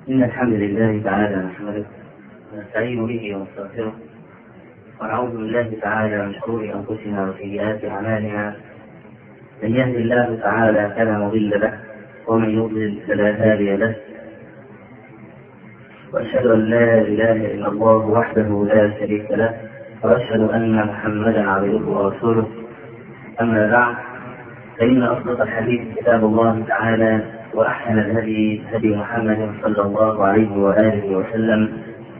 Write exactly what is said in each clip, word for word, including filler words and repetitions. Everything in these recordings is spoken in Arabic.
إن الحمد لله تعالى نحمده ونستعين به ونستغفره ونعوذ بالله تعالى من شرور أنفسنا وسيئات أعمالنا. من يهد الله تعالى فلا مضل له ومن يضلل فلا هادي له، وأشهد أن لا إله إلا الله وحده لا شريك له، وأشهد أن محمدا عبده ورسوله. أما بعد، فإن أصدق الحديث كتاب الله تعالى، وأحسن الهدي هدي محمد صلى الله عليه وآله وسلم،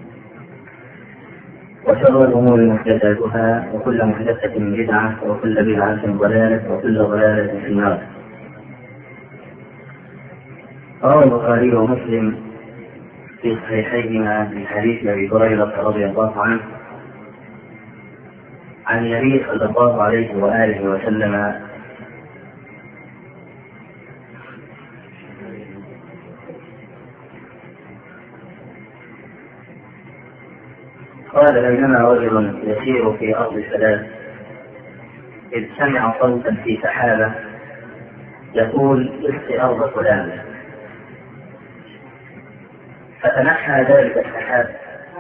وشر الأمور محدثاتها، وكل محدثة بدعة، وكل بدعة ضلالة، وكل ضلالة في النار. روى البخاري ومسلم في صحيحيهما من حديث أبي هريرة رضي الله عنه عن النبي صلى الله عليه وآله وسلم قال: بينما رجل يسير في أرض ثلاث إذ سمع صوتا في سحابة يقول: اسق أرض فلان. فتنحى ذلك السحاب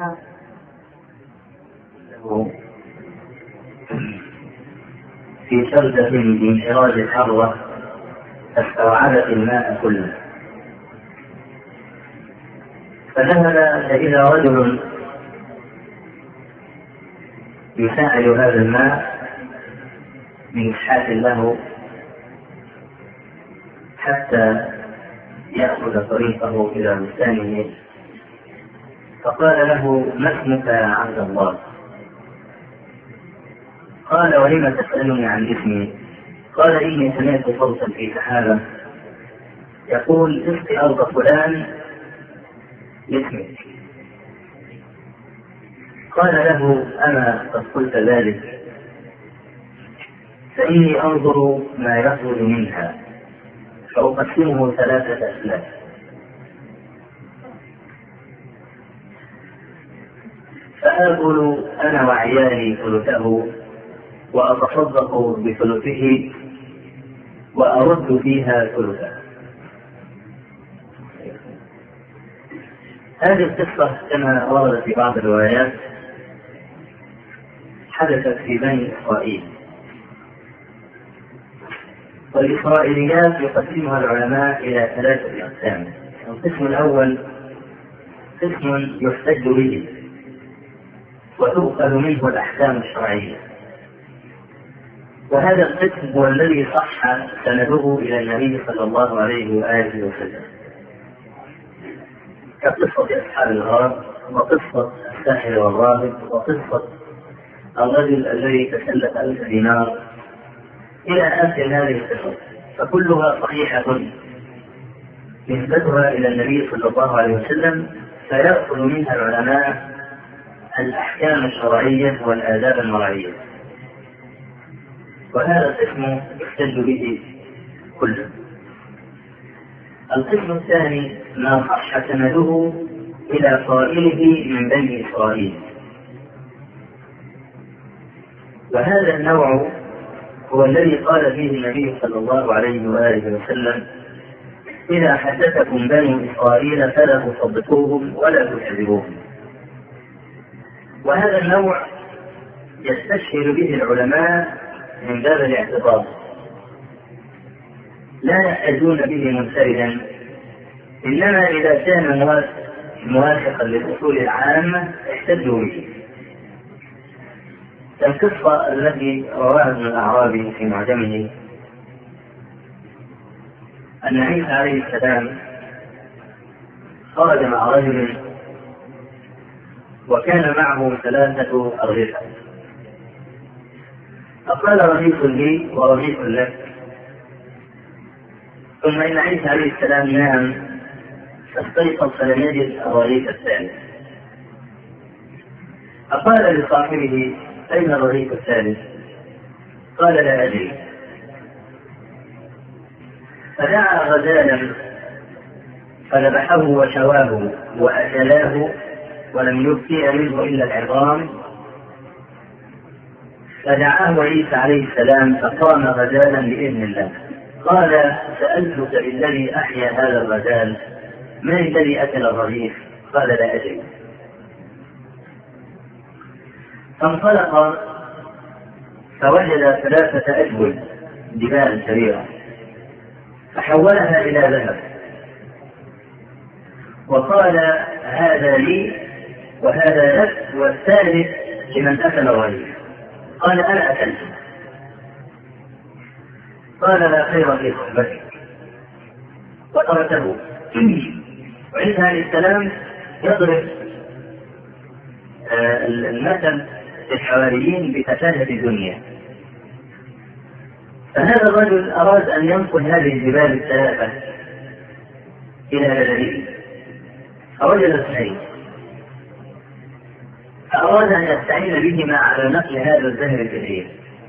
في شردة من شراج الحروة فاستوعبت الماء كله. فذهب فإذا رجل يساعد هذا الماء بمسحات له حتى يأخذ طريقه إلى بستانه. فقال له: ما اسمك يا عبد الله؟ قال: ولم تسألني عن اسمي؟ قال: إني سمعت صوتا في سحابة يقول: اسق أرض فلان باسمك. قال له: أما قد قلت ذلك؟ فإني أنظر ما يخرج منها فأقسمه ثلاثة أسلاف، فآكل أنا وعيالي ثلثه، وأتصدق بثلثه، وأرد فيها ثلثه. هذه القصة كما وردت في بعض الروايات حدثت في بني إسرائيل، والإسرائيليات يقسمها العلماء إلى ثلاثة أقسام. القسم الأول قسم يحتج به وتؤخذ منه الأحكام الشرعية، وهذا القسم هو الذي صح سنده إلى النبي صلى الله عليه وآله وسلم، كقصة أصحاب الغار، وقصة الساحر والراهب، وقصة الرجل الذي تسلف ألف دينار، إلى آخر هذه القصص، فكلها صحيحة نسبتها إلى النبي صلى الله عليه وسلم، فيأخذ منها العلماء الأحكام الشرعية والآداب المرعية. وهذا القسم يحتج به كله. القسم الثاني ما صح سنده إلى قائله من بني إسرائيل، وهذا النوع هو الذي قال فيه النبي صلى الله عليه وآله وسلم: إذا حدثكم بني إسرائيل فلا تصدقوهم ولا تكذبوهم. وهذا النوع يستشهر به العلماء من باب الاعتبار، لا يحتجون به منفردا، إنما إذا كان موافقا للأصول العامة احتجوا به. القصة التي رواها ابن الأعرابي في معجمه أن عيسى عليه السلام خرج مع رجل وكان معه ثلاثة أرغفة، فقال: رغيف لي ورغيف لك. ثم إن عيسى عليه السلام نام فاستيقظ فلم يجد الرغيف الثالث، فقال لصاحبه: أين الرغيف الثالث؟ قال: لا أدري. فدعا غزالا فذبحه وشواه وأكلاه ولم يبقي منه إلا العظام. فدعاه عيسى عليه السلام فقام غزالا بإذن الله. قال: سألتك بالذي أحيا هذا الغزال من الذي أكل الرغيف؟ قال لا أدري. فانطلق فوجد ثلاثة أجول جبال كبيرة فحولها إلى ذهب وقال هذا لي وهذا لك والثالث لمن أكل الرغيف. قال أنا أكلت. قال لا خير في صحبتك وتركه. وعيسى عليه السلام يضرب المثل للحواريين بتفاهة الدنيا. فهذا الرجل أراد أن ينقل هذه الجبال الثلاثة إلى بلده فوجد اثنين فأراد أن يستعين بهما على نقل هذا الزهر الكثير.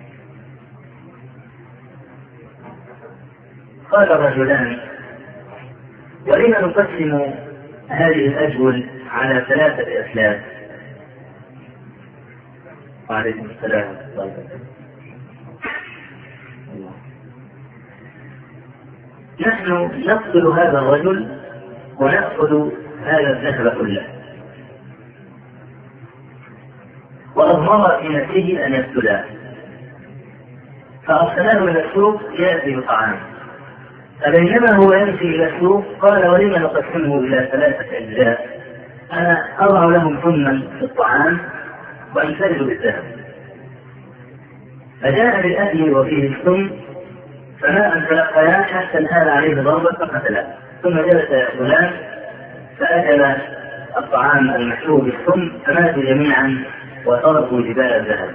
قال الرجلان ولم نقسم هذه الأجول على ثلاثة أسلاف؟ وعليكم السلام. نحن نقتل هذا الرجل ونأخذ هذا الذهب كله. وأضمر في نفسه أن يقتله فأرسله إلى السوق يأتي بطعام. فبينما هو يمشي إلى السوق قال ولم نقسمه إلى ثلاثة أجزاء؟ أنا أضع لهم ثمنا في الطعام وأنفرد بالذهب. فجاء بالأكل وفيه الثم فما أن تلقيا حتى انهال عليه ضربة فقتله. ثم جلس فلان فأكل الطعام المحشو بالثم فماتوا جميعا وتركوا جبال الذهب.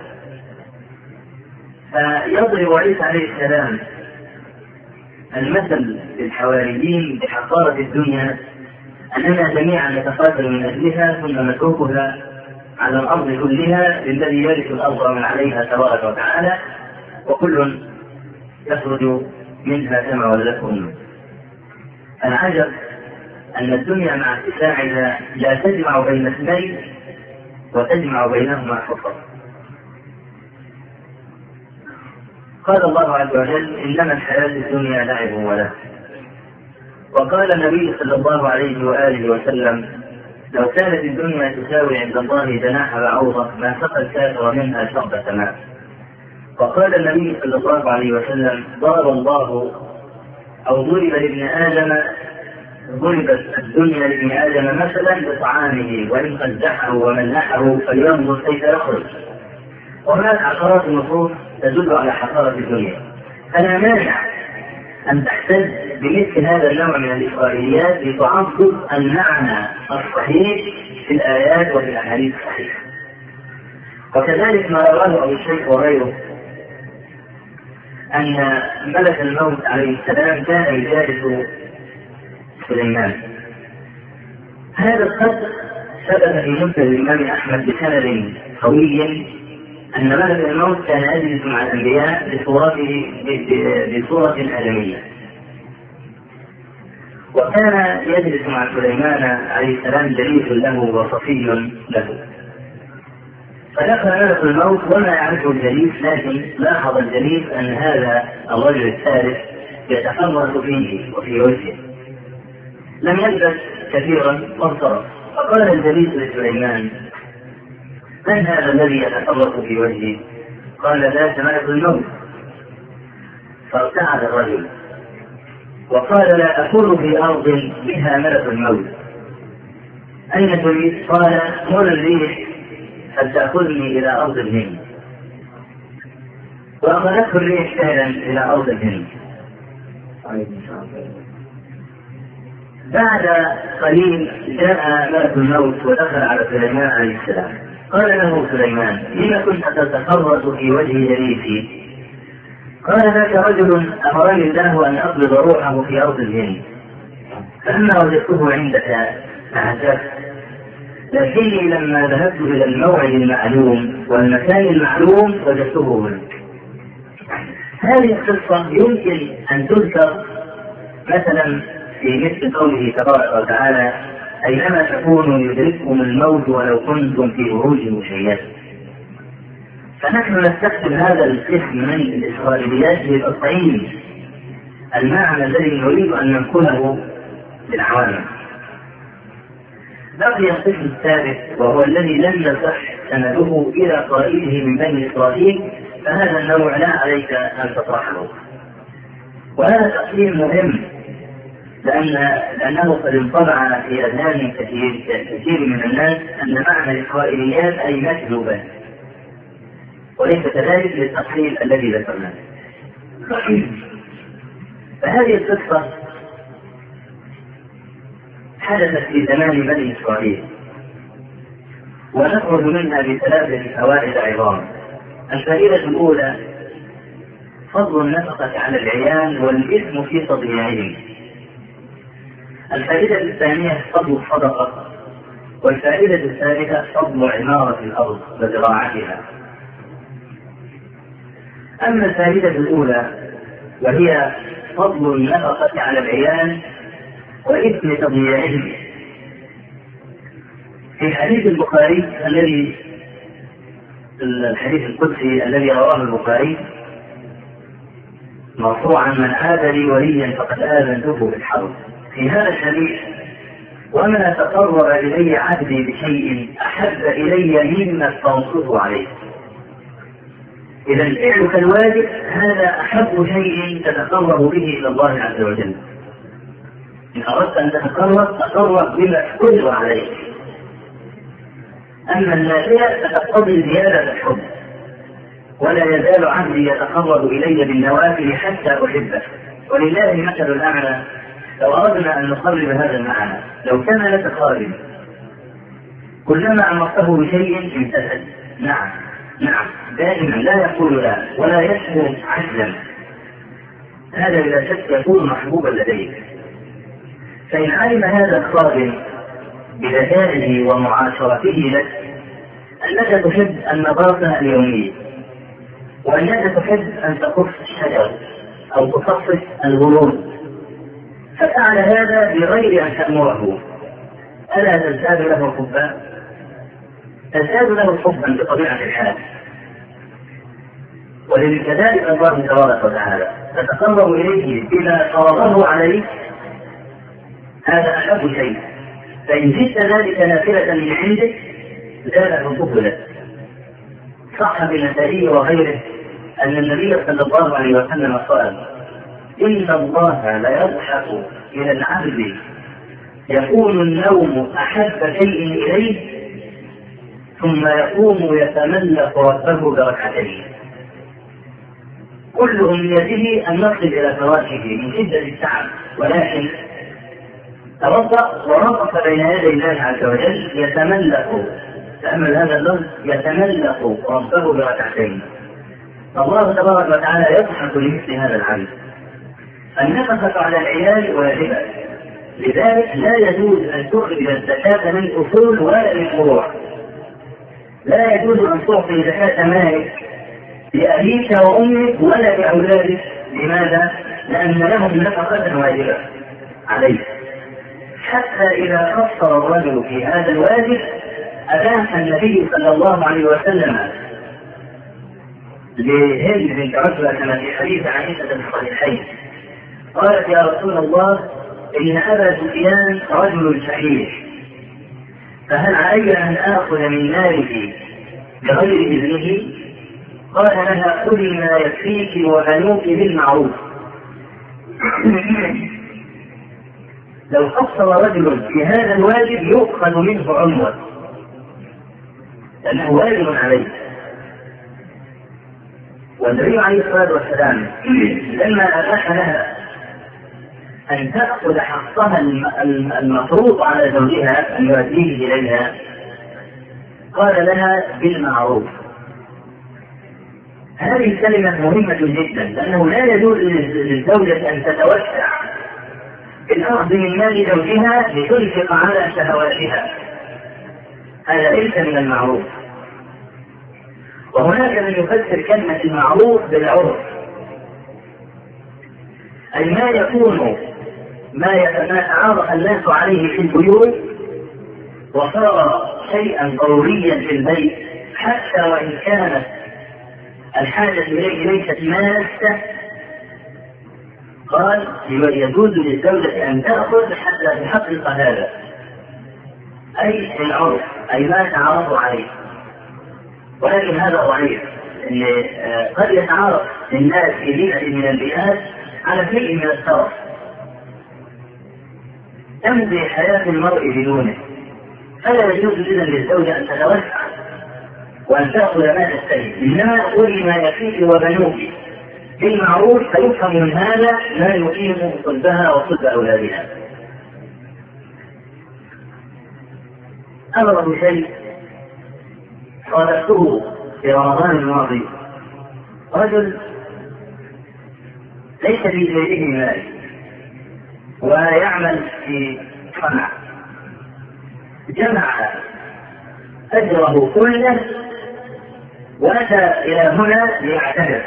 فيضرب عيسى عليه السلام المثل للحواريين بحقارة الدنيا أننا جميعا نتقاتل من أجلها ثم نتركها على الأرض كلها للذي يرث الأرض ومن عليها تبارك وتعالى وكل يخرج منها كما ولدته أمه. العجب أن الدنيا مع اتساعها لا تجمع بين اثنين وتجمع بينهما فقط. قال الله عز وجل إنما الحياة الدنيا لعب وله. وقال النبي صلى الله عليه وآله وسلم لو كانت الدنيا تساوي عند الله جناح بعوضة ما سقى الكافر منها شربة ماء. وقال النبي صلى الله عليه وسلم ضرب الله أو ضرب لابن آدم ضربت الدنيا لابن آدم مثلا بطعامه وإن قزحه وملحه فلينظر كيف يخرج. وهناك عشرات النصوص تدل على حقارة الدنيا. فلا مانع أن تحتج بمثل هذا النوع من الإسرائيليات لتعظم المعنى الصحيح في الآيات وفي الأحاديث الصحيحة. وكذلك ما رواه أبو الشيخ وغيره أن ملك الموت عليه السلام كان يجالس سليمان. هذا القدر ثبت في مسند الإمام أحمد بسند قوي أن ملك الموت كان يجلس مع الأنبياء بصورته بصورة آدمية. وكان يجلس مع سليمان عليه السلام جليس له وصفي له. فدخل ملك الموت وما يعرفه الجليس لكن لاحظ الجليس أن هذا الرجل الثالث يتحرك فيه وفي وجهه. لم يلبث كثيرا وانصرف. فقال الجليس لسليمان من هذا الذي يتحرك في وجهه؟ قال ذاك ملك الموت. فارتعد الرجل وقال لا أكون في أرض بها ملك الموت. أين تريد؟ قال مر الريح فلتأخذني إلى أرض الهند. وأخذته الريح فعلا إلى أرض الهند. بعد قليل جاء ملك الموت ودخل على سليمان عليه السلام. قال له سليمان لما كنت تتخرج في وجه جليسي؟ قال ذاك رجل أمرني الله أن أقبض روحه في أرض الهند فلما وجدته عندك أعجبت لكني لما ذهبت إلى الموعد المعلوم والمكان المعلوم وجدته منك. هذه القصة يمكن أن تذكر مثلا في مثل قوله تبارك وتعالى أينما تكونوا يدرككم الموت ولو كنتم في بروج مشيدة. فنحن نستخدم هذا القسم من الإسرائيليات لتطعيم المعنى الذي نريد أن ننقله للعوام. بقي القسم الثالث وهو الذي لم يصح سنده إلى قائله من بني إسرائيل، فهذا النوع لا عليك أن تطرحه. وهذا تقسيم مهم لأن لأنه قد انطبع في أذهان كثير كثير من الناس أن معنى الإسرائيليات أي مكذوبات، وليس كذلك للتقسيم الذي ذكرناه. فهذه القصة حدثت في زمان بني إسرائيل، ونخرج منها بثلاثة فوائد عظام. الفائدة الأولى فضل النفقة على العيال والإثم في تضييعهم. الفائدة الثانية فضل الصدقة. والفائدة الثالثة فضل عمارة الأرض وزراعتها. أما الفائدة الأولى وهي فضل النفقة على العيال وإثم تضييعهم، في حديث البخاري الذي الحديث القدسي الذي رواه البخاري مرفوعا: من عاد لي وليا فقد آذنته بالحرب. في هذا الحديث: وما تقرب إلي عبدي بشيء أحب إلي مما استنصته عليه. إذا الفعل كالواجب هذا أحب شيء تتقرب به إلى الله عز وجل. إن أردت أن تتقرب تقرب بما تقدر عليه. أما النافلة فتقتضي زيادة الحب، ولا يزال عبدي يتقرب إلي بالنوافل حتى أحبه. ولله المثل الأعلى. لو أردنا أن نقرب هذا المعنى، لو كان لك خادم كلما أمرته بشيء امتثل، نعم نعم دائما لا يقول لا ولا يشكو عجلا، هذا بلا شك يكون محبوبا لديك. فإن علم هذا الخادم بذكائه ومعاشرته لك أنك تحب النظافة اليومية، وأنك تحب أن تقص الشجر أو تخصص الورود، ففعل هذا بغير أن تأمره، ألا تزداد له حبا؟ تزداد له حبا بطبيعة الحال. ولذلك الله تبارك وتعالى تتقرب إليه بما فرضه عليك، هذا أحب شيء. فإن زدت ذلك نافلة من عندك زاد الحب لك. صح بالنسائي وغيره أن النبي صلى الله عليه وسلم قال: إن الله لا يضحك إلى العبد يكون النوم أحب شيء إليه ثم يقوم يتملك ربه بركعتين. كل أمنيته أن يصل إلى فراشه من شدة التعب، ولكن توضأ ورقص بين يدي الله عز وجل يتملك، تأمل هذا اللفظ، يتملك ربه بركعتين. الله تبارك وتعالى يضحك لمثل هذا العبد. النفقة على العيال واجبة، لذلك لا يجوز أن تخرج الزكاة من أصول ولا من فروع. لا يجوز أن تعطي زكاة مالك لأبيك وأمك ولا لأولادك. لماذا؟ لأن لهم نفقة واجبة عليك. حتى إذا قصر الرجل في هذا الواجب أباح النبي صلى الله عليه وسلم لهند بنت عتبة كما في حديث عائشة في الصحيحين، قالت: يا رسول الله، إن أبا سفيان رجل شحيح، فهل علي أن آخذ من ماله بغير إذنه؟ قال لها: خذي ما يكفيك وبنوك بالمعروف. لو قصر رجل في هذا الواجب يؤخذ منه عنوة، لأنه واجب عليه. والنبي عليه الصلاة والسلام لما أباح لها أن تأخذ حقها المفروض على زوجها أن يؤديه إليها قال لها: بالمعروف. هذه الكلمة مهمة جدا، لأنه لا يجوز للزوجة أن تتوسع بالأخذ من مال زوجها لتنفق على شهواتها، هذا ليس من المعروف. وهناك من يفسر كلمة المعروف بالعرف، أي ما يكون ما يتعارف الناس عليه في البيوت وصار شيئا ضروريا في البيت، حتى وإن كانت الحاجة إليه ليست ماسة. قال: يجوز للزوجة أن تأخذ حتى تحقق هذا. أي العرف، أي ما تعرفوا عليه. ولكن هذا ضعيف، إن قد يتعرف الناس في بيئة من البيئات على شيء من الترف، تمضي حياة المرء بدونه، فلا يجوز إذن للزوجة أن تتوسع وأن تأخذ ما تستهي، إنما قولي ما يكفيك وبنوك بالمعروف، فيفهم من هذا ما يقيم صلبها وصلب أولادها. أمر شيء صادفته في رمضان الماضي، رجل ليس في جيبه مال ويعمل في صنعة، جمع أجره كله وأتى إلى هنا ليعتمر،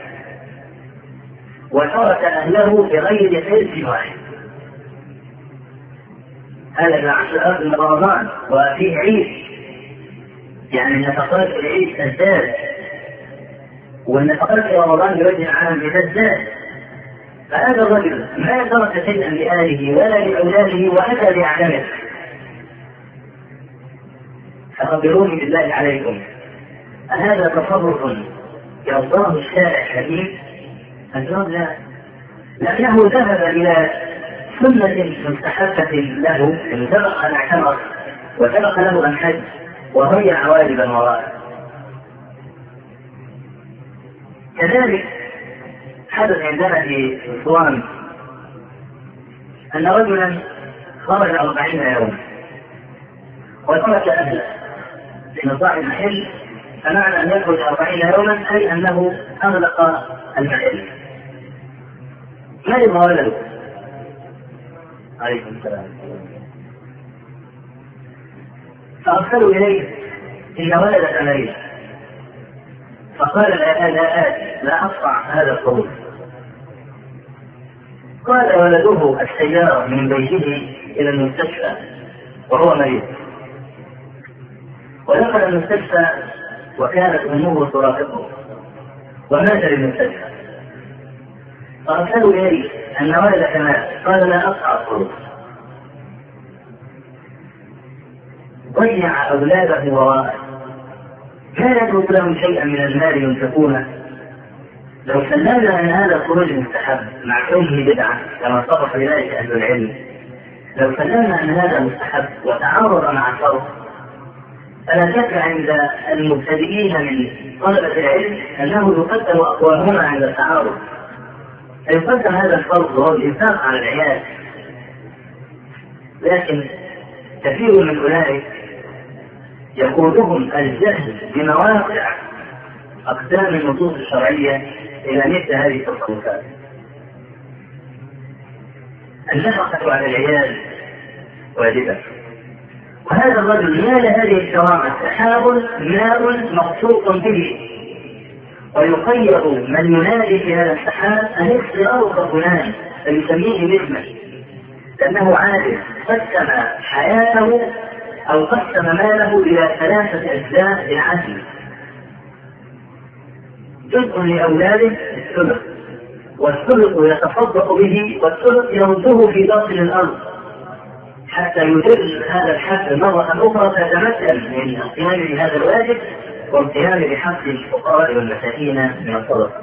وترك أهله بغير حرص واحد. هذا من عشر من رمضان وفيه عيد، يعني النفقات في العيد تزداد، والنفقات في رمضان بوجه عام تزداد. فهذا الرجل ما ترك شيئا لأهله ولا لأولاده وأتى ليعتمر. فخبروني بالله عليكم، أهذا تصرف يرضاه الشارع الحديث؟ الجواب لا، لأنه ذهب إلى سنة مستحبة له، إن سبق أن اعتمر وسبق له أن حج وضيع واجبا وراءه. كذلك حدث عندنا في أسوان أن رجلا خرج أربعين يوما وترك أهله، لأن صاحب المحل فمعنى أن يخرج أربعين يوما أي أنه أغلق المحل. مرض ولده عليكم السلام، فأرسلوا إليه إن ولدك مريض، فقال لا لا آتي، لا أقطع هذا الخروج. قال ولده السيارة من بيته إلى المستشفى وهو مريض، ودخل المستشفى وكانت أمه ترافقه ومات للمستشفى. فأرسلوا إليه أن ولدك مات، قال لا أقطع الخروج. ضيع أولاده وراءه، لا يترك لهم شيئا من المال ينفقونه. لو سلمنا أن هذا الخروج مستحب مع كونه بدعة كما صرح بذلك أهل العلم، لو سلمنا أن هذا مستحب وتعارض مع الفرض، فلا شك عند المبتدئين من طلبة العلم أنه يقدم أقوالهما عند التعارض، فيقدم هذا الفرض وهو الإنفاق على العيال. لكن كثير من أولئك يقودهم الجهل بمواقع أقدام النصوص الشرعية إلى مثل هذه التصرفات. النفقة على العيال واجبة، وهذا الرجل نال هذه الكرامة سحاب ماء مخصوص به، ويخير من ينادي في هذا السحاب أن يخسر فلان فيسميه باسمه، لأنه عادل قسم حياته أو قسم ماله إلى ثلاثة أجزاء بالعدل، جزء لأولاده الثلث، والثلث يتصدق به، والثلث يرده في باطن الأرض حتى يدر هذا الحق مرة أخرى فتتمكن من القيام بهذا الواجب والقيام بحق الفقراء والمساكين من الصدقة.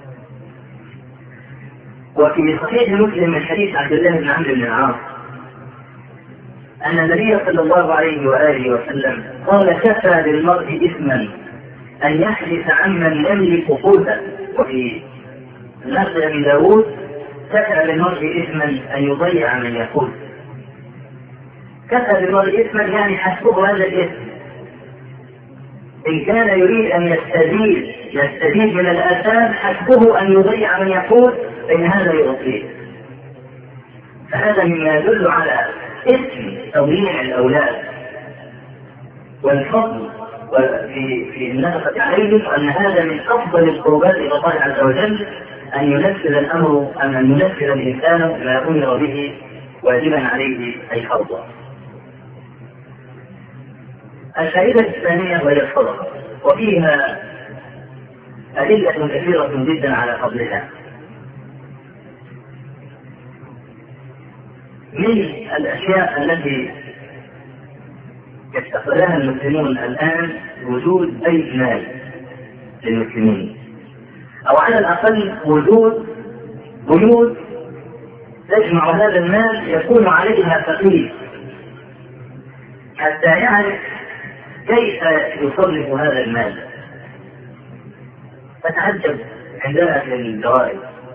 وفي صحيح مسلم من حديث عبد الله بن عمرو بن العاص أن النبي صلى الله عليه وآله وسلم قال كفى بالمرء إثما أن يحدث عمن يملك قوته. وفي لفظ أبي داود كفى بالمرء إثما أن يضيع من يقول. كفى بالمرء إثما يعني حسبه هذا الإثم، إن كان يريد أن يستزيد يستزيد من الآثام حسبه أن يضيع من يقول، فإن هذا يغطيه. فهذا مما يدل على اسم تضييع الأولاد والفضل في في النفقة عليهم، وأن هذا من أفضل القربات إلى الله عز وجل أن ينفذ الأمر أن ينفذ الإنسان ما أمر به واجبا عليه أي فرضا. الفائدة الثانية وهي الصدقة، وفيها أدلة كثيرة جدا على فضلها. من الأشياء التي يفتقدها المسلمون الآن وجود بيت مال للمسلمين، أو على الأقل وجود بيوت تجمع هذا المال يكون عليها فقير حتى يعرف كيف يصرف هذا المال. فتعجب عندنا في الجوائز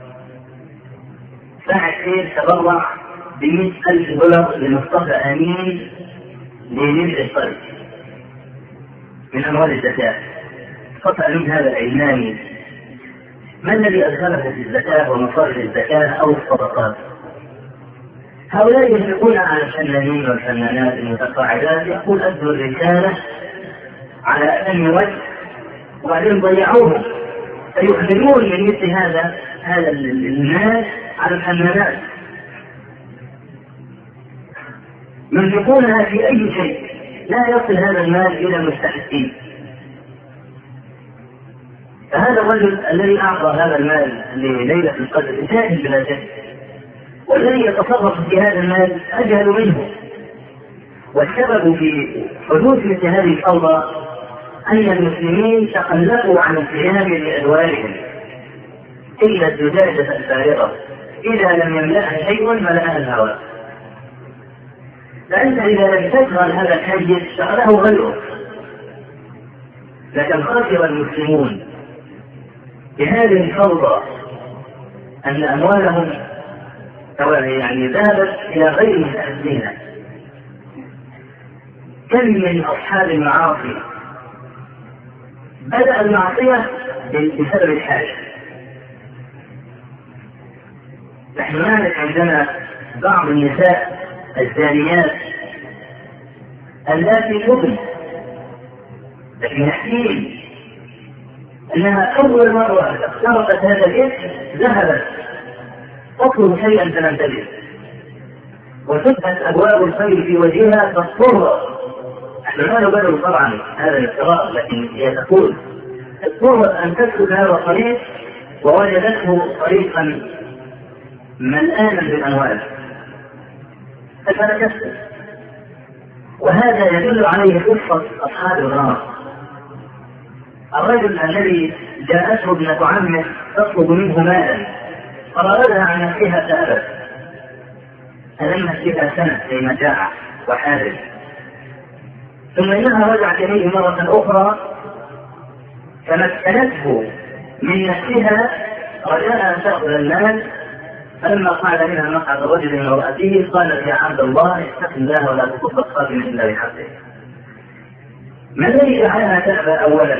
فاعل خير تبرع بمئة ألف دولار لمصطفى أمين لملء الصرف من أموال الزكاة. فسأل من هذا العلماني ما الذي أدخله في الزكاة ومصارف الزكاة أو الصدقات؟ هؤلاء يشركون على الفنانين والفنانات المتقاعدات، يقول أدوا الرسالة على أتم وجه وبعدين ضيعوهم، فيخبرون من مثل هذا هذا المال على الفنانات، ينفقونها في أي شيء لا يصل هذا المال إلى المستحقين. فهذا الرجل الذي أعطى هذا المال لليلة القدر جاهل بلا شك، والذي يتصرف في هذا المال أجهل منه. والسبب في حدوث مثل هذه الفوضى أن المسلمين تخلفوا عن القيام بأدوارهم إلا الزجاجة الفارغة إذا لم يملأها شيء ملأها الهواء. لأن إذا لم تشغل هذا الحيز شغله غيره. لكن خسر المسلمون بهذه الفوضى أن أموالهم يعني ذهبت إلى غير مستحقين. كم من أصحاب المعاصي بدأ المعصية بسبب الحاجة. نحن نعرف عندنا بعض النساء الزانيات التي تبن، لكن يحكين أنها أول مرة اقترفت هذا الإثم ذهبت تطلب شيئا فلم تجد، وفتحت أبواب الخير في وجهها تضطر. نحن لا نبرر طبعا هذا الافتراء، لكن هي تقول اضطرت أن تسلك هذا الطريق ووجدته طريقا ملآنا بالأموال فتركته. وهذا يدل عليه قصة أصحاب الغار. الرجل الذي جاءته ابنة عمه تطلب منه مالا فراودها عن نفسها سألت ألمت بها سنة في مجاعة وحارب، ثم إنها رجعت إليه مرة أخرى فمكنته من نفسها رجاء أن تأخذ المال. فلما قعد منها مقعد الرجل من امرأته قالت يا عبد الله اتق الله ولا تكف الخاتم إلا بحقه. ما الذي جعلها تأبى أولا؟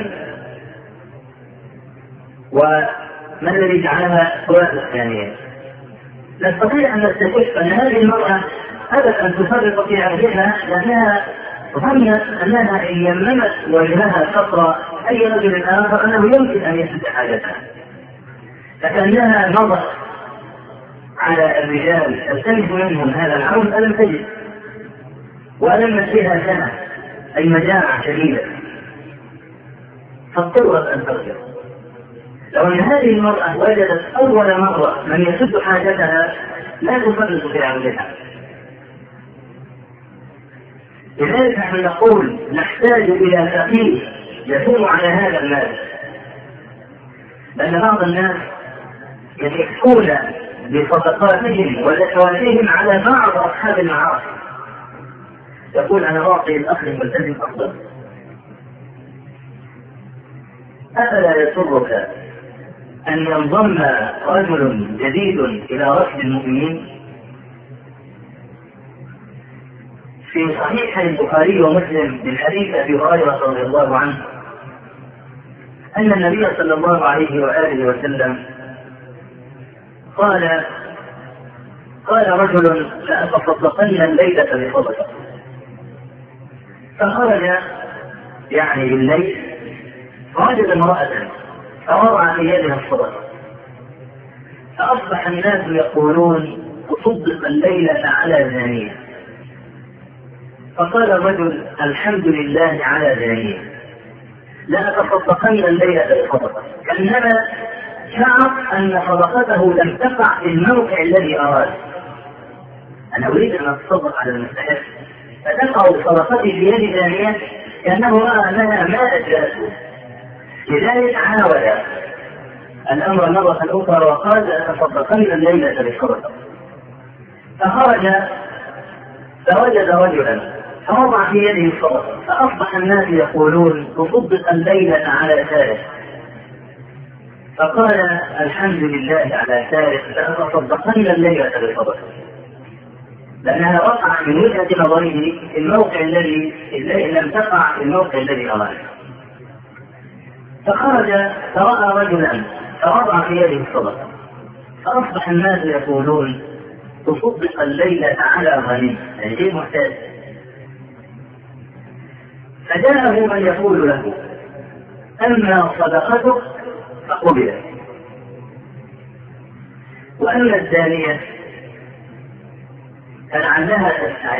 وما الذي جعلها تؤثر ثانيا؟ نستطيع أن نستشف أن هذه المرأة أبت أن تفرط في عهدها لأنها ظنت أنها إن يممت وجهها سطر أي رجل آخر أنه يمكن أن يسد حاجتها، فكأنها نظرت على الرجال تلتمس منهم هذا العون فلم تجد، وألمت فيها سنة أي مجاعة شديدة فاضطرت أن ترجع. لو أن هذه المرأة وجدت أول مرة من يسد حاجتها لا تفرط في عودها. لذلك نحن نقول نحتاج إلى فقيه يكون على هذا المال، لأن بعض الناس يحكون بصدقاتهم وزكواتهم على بعض أصحاب المعاصي. يقول أنا أعطي الأخ الملتزم أفضل. أفلا يسرك أن ينضم رجل جديد إلى ركب المؤمنين؟ في صحيح البخاري ومسلم من حديث أبي هريرة رضي الله عنه أن النبي صلى الله عليه وآله وسلم قال قال رجل لأتصدقن الليلة بصدقة، فخرج يعني بالليل فوجد امرأة فوضع في يدها الصدقة، فأصبح الناس يقولون تصدق الليلة على زانية. فقال الرجل الحمد لله على زانية لأتصدقن الليلة بصدقة، كأنما شعر أن صدقته لم تقع في الموقع الذي أراد. أنا أريد أن أتصدق على المستحق فتقع بصدقته بيد ثانية كأنه رأى أنها ما أجلته، لذلك عاود الأمر مرة أخرى وقال لأتصدقن الليلة بالصدقة. فخرج فوجد رجلا فوضع في يده الصدقة، فأصبح الناس يقولون تصدق الليلة على ثالث، فقال الحمد لله على ثالث لأتصدقن الليلة بالصدقة، لأنها وقع من وجهة نظره في الموقع الذي لم تقع في الموقع الذي أراده. فخرج فرأى رجلا فوضع في يده الصدقة، فأصبح الناس يقولون تصدق الليلة على غني، يعني غير محتاج. فجاءه من يقول له أما صدقتك فقبلت، وأما الزانية فلعلها تستعف،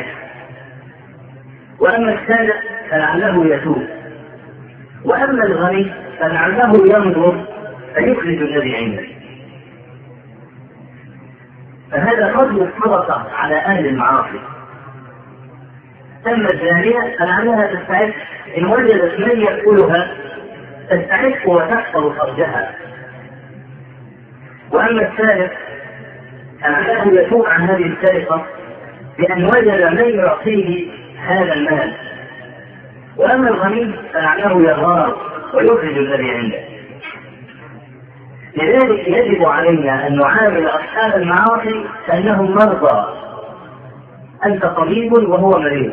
وأما السارق فلعله يتوب، وأما الغني فلعله ينظر فيخرج الذي عنده. فهذا فضل الصدقة على أهل المعاصي. أما الزانية فلعلها تستعف، إن وجدت من يأكلها تستعف وتحفظ فرجها. وأما السارق فلعله يتوب عن هذه السرقة بأن وجد من يعطيه هذا المال. وأما الغني فلعله يغار ويخرج الذي عنده. لذلك يجب علينا أن نعامل أصحاب المعاصي كأنهم مرضى، أنت طبيب وهو مريض،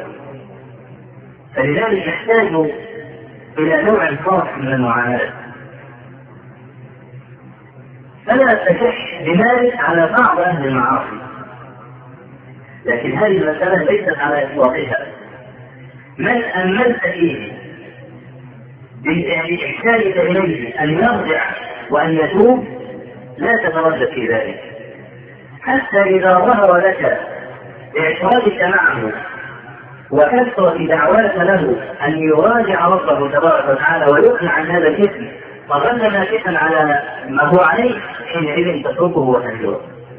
فلذلك يحتاج إلى نوع خاص من المعاملة. فلا تشح بمالك على بعض أهل المعاصي، لكن هذه المسألة ليست على إطلاقها. من أمنت فيه بإحسانك إليه أن يرجع وأن يتوب لا تتردد في ذلك، حتى إذا ظهر لك إعتراضك معه وكثرة دعواك له أن يراجع ربه تبارك وتعالى ويقنع عن هذا الإثم وظل ناكثا على ما هو عليه، حينئذ تتركه وتهجره.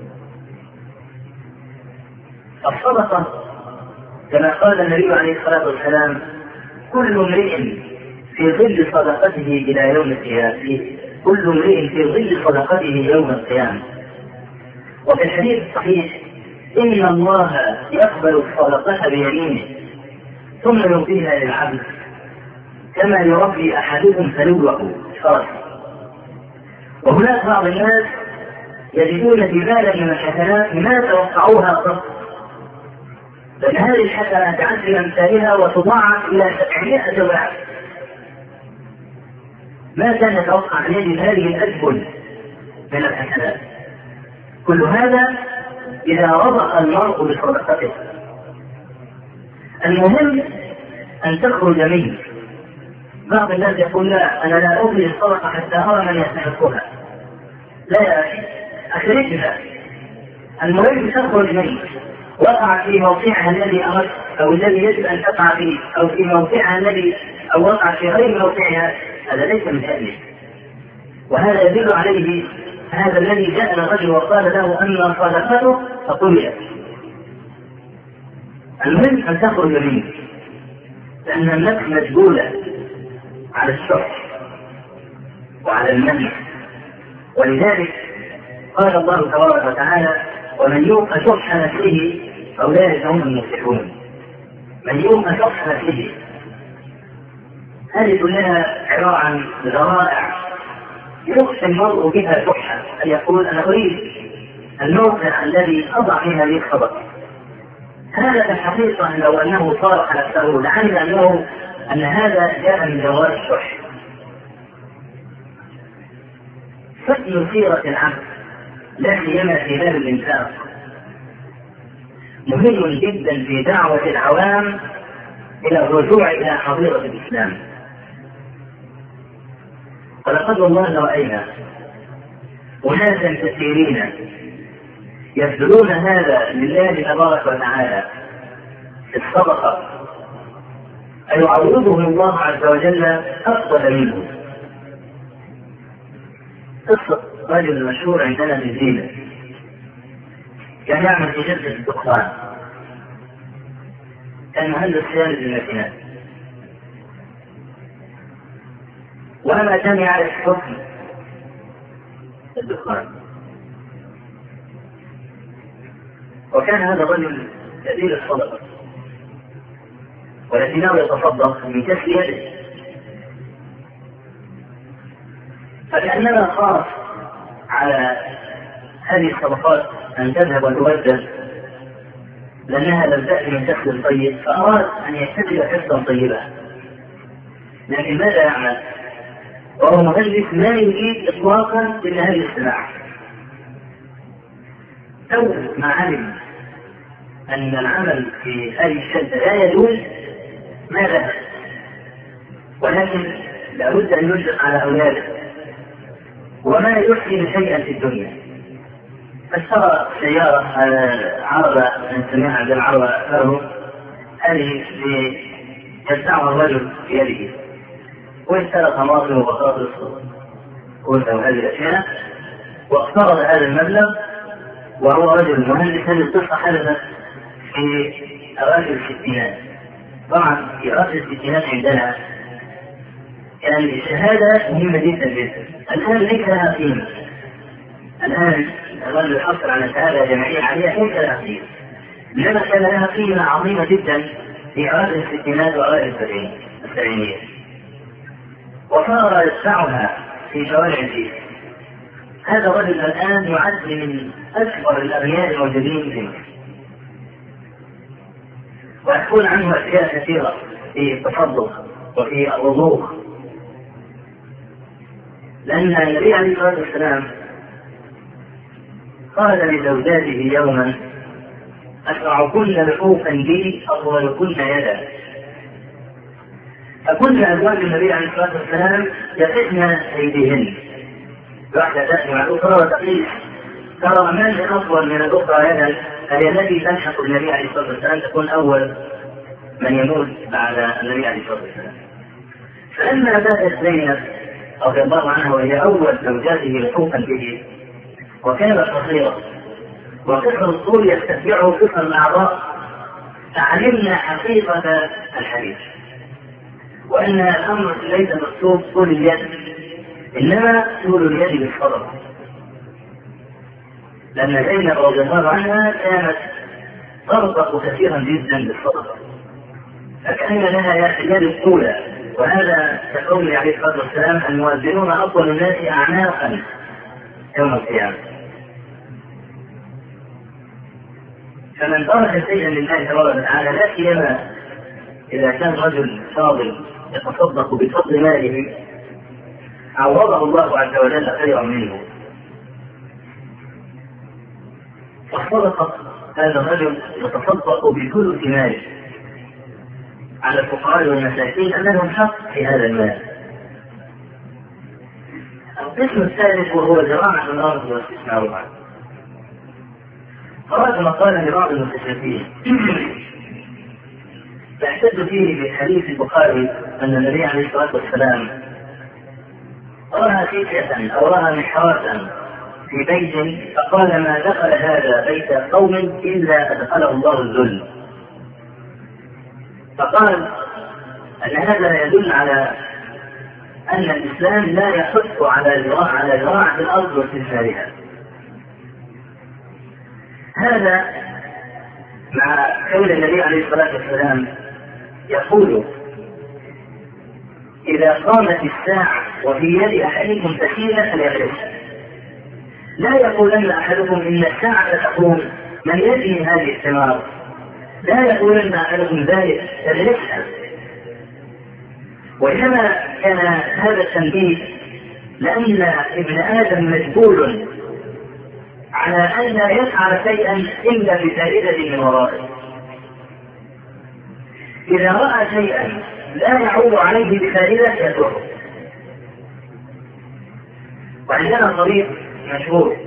الصدقة كما قال النبي عليه الصلاة والسلام كل امرئ في ظل صدقته إلى يوم القيامة، كل امرئ في ظل صدقته يوم القيامة. وفي الحديث الصحيح إن الله يقبل الصدقة بيمينه ثم يرضيها للعبد كما يربي أحدكم فلوه فرسه. وهناك بعض الناس يجدون جبالا من الحسنات ما توقعوها قط، بل هذه الحسنة تعد أمثالها وتضاعف إلى سبعمائة ضعف. ما كان يتوقع أن يجد هذه الأجبل من الحسنات. كل هذا إذا رضخ المرء بصدقته. المهم أن تخرج منه. بعض الناس يقول لا أنا لا أغني الصدقة حتى أرى من يستحقها. لا يا أخي، أخرجها. المهم تخرج منه، وقع في موقعها الذي أردت أو الذي يجب أن تقع فيه، أو في موقعها الذي أو وقع في غير موقعها، هذا ليس من أجله. وهذا يدل عليه هذا الذي جاء الرجل وقال له أما صدقته فقبلت. المهم أن تخرج منه، لأن النفس مجبولة على الشح وعلى المنع. ولذلك قال الله تبارك وتعالى ومن يوق شح نفسه فأولئك هم المفلحون. من يوق شح نفسه، هذه كلها عبارة عن ذرائع يخشى المرء بها شحا، أن يقول أنا أريد الموقع الذي أضع فيه هذه الصدقة. هذا في الحقيقة لو أنه صارح نفسه لعلم أنه أن هذا جاء من جوار الشح. حسن سيرة العبد لا سيما في باب الإنفاق مهم جدا في دعوة العوام إلى الرجوع إلى حضيرة الإسلام. ولقد والله رأينا أناسا كثيرين يبذلون هذا لله تبارك وتعالى في الصدقة أيعوضهم الله عز وجل أفضل منه. قصة رجل مشهور عندنا في زينة كان يعمل في شركة الدخان، كان مهندس صيانة الماكينات، وما كان يعرف حكم الدخان. وكان هذا الرجل كثير الصدقة، ولكنه يتصدق من كسب يده، فكأنما خاف على هذه الصدقات أن تذهب وتبدل لأنها لم تأتي من كسب طيب، فأراد أن يكتسب كسبا طيبا. لكن ماذا يعمل؟ وهو مهندس لا يريد إطلاقا إلا هذه الصناعة. أول ما علم أن العمل في هذه الشدة لا يجوز ماذا؟ ولكن لابد أن ينفق على أولاده وما يحسن شيئا في الدنيا، فاشترى سيارة عربة نسميها عندنا عربة فرو، هذه يدفعها الرجل بيده، واشترى طماطم وبطاطس وهذه الأشياء واقترض هذا المبلغ، وهو رجل مهندس. هذه القصة حدثت في أواخر الستينات. طبعا في أواخر الستينات عندنا كان يعني الشهادة مهمة جدا جدا، الآن ليس لها قيمة. الآن الرجل يحصل على شهادة جامعية عالية ليس لها قيمة، إنما كان لها قيمة عظيمة جدا في أواخر الستينات وأوائل السبعينيات، وصار يدفعها في شوارع الجيش. هذا الرجل الآن يعد من أكبر الأغنياء الموجودين في مصر، ويحكون عنه أشياء كثيرة في التصدق وفي الرضوخ، لأن النبي عليه الصلاة والسلام قال لزوجاته يوما: أسرعكن لحوفا بي أطولكن يدا. فكل أزواج النبي عليه الصلاة والسلام يقفن أيديهن، واحدة تأتي مع الأخرى وتقيس ترى من أطول من الأخرى يدا، فهي التي تلحق النبي عليه الصلاة والسلام تكون أول من يموت بعد النبي عليه الصلاة والسلام. فلما ماتت زينب رضي الله عنها وهي أول زوجاته لحوفا به، وكانت قصيرة وقصر الطول يستتبعه قصر الأعضاء، فعلمنا حقيقة الحديث، وأن الأمر ليس مكتوب طول اليد، إنما طول اليد بالصدقة، لأن زينب رضي الله عنها كانت ترزق كثيرا جدا بالصدقة، فكأن لها يد الأولى. وهذا كقول عليه الصلاة والسلام: المؤذنون أطول الناس أعناقا يوم القيامة. فمن ترك شيئا لله تبارك وتعالى، لا سيما إذا كان رجل فاضل يتصدق بفضل ماله، عوضه الله عز وجل خيرا منه. فالصدقة هذا الرجل يتصدق بثلث ماله على الفقراء والمساكين أنهم حق في هذا المال. القسم الثالث وهو زراعة الأرض واستثمارها. قرأت مقالا لبعض المستشرقين يحتج فيه بحديث البخاري أن النبي عليه الصلاة والسلام رأى فيكة أو رأى محراسا في بيت، فقال: ما دخل هذا بيت قوم إلا أدخله الله الذل. فقال أن هذا يدل على أن الإسلام لا يحث على زراعة على زراعة الأرض واستثمارها. هذا مع قول النبي عليه الصلاة والسلام يقول: إذا قامت الساعة وفي يد أحدكم سكينة فليغرسها. لا يقولن أحدكم إن الساعة تقوم من يده هذه الثمار، لا يقولن أحدكم ذلك فليغرسها. وإنما كان هذا التنبيه لأن ابن آدم مجبول على أن لا يفعل شيئا إلا بفائدة من ورائه. إذا رأى شيئا لا يعود عليه بفائدة يتركه. وعندنا طريق مشهور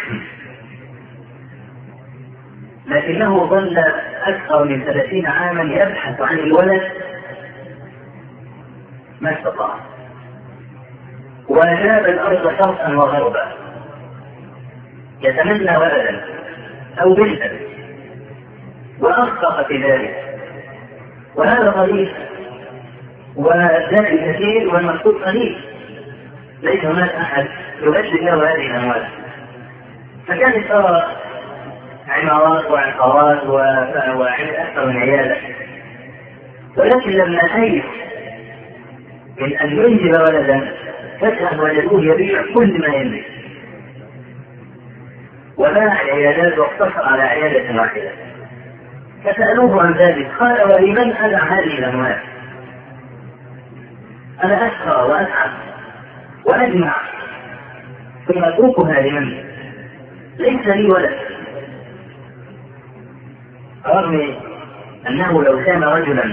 لكنه ظل أكثر من ثلاثين عاما يبحث عن الولد ما استطاع، وجاب الأرض شرقا وغربا يتمنى ولدا أو بنتا، وأخطأ في ذلك وهذا قليل والداعي كثير والمقصود قليل، ليس هناك أحد يبذل له هذه الأموال. فكانت ترى عمارات وعقارات وأكثر من عيادة، ولكن لما أيس من أن ينجب ولدا فجأة وجدوه يبيع كل ما يملك وباع العيادات واقتصر على عيادة واحدة. فسألوه عن ذلك قال: ولمن أدع هذه الأموال؟ أنا أشقى وأتعب وأجمع ثم أتركها لمن؟ ليس لي ولد. رغم أنه لو كان رجلا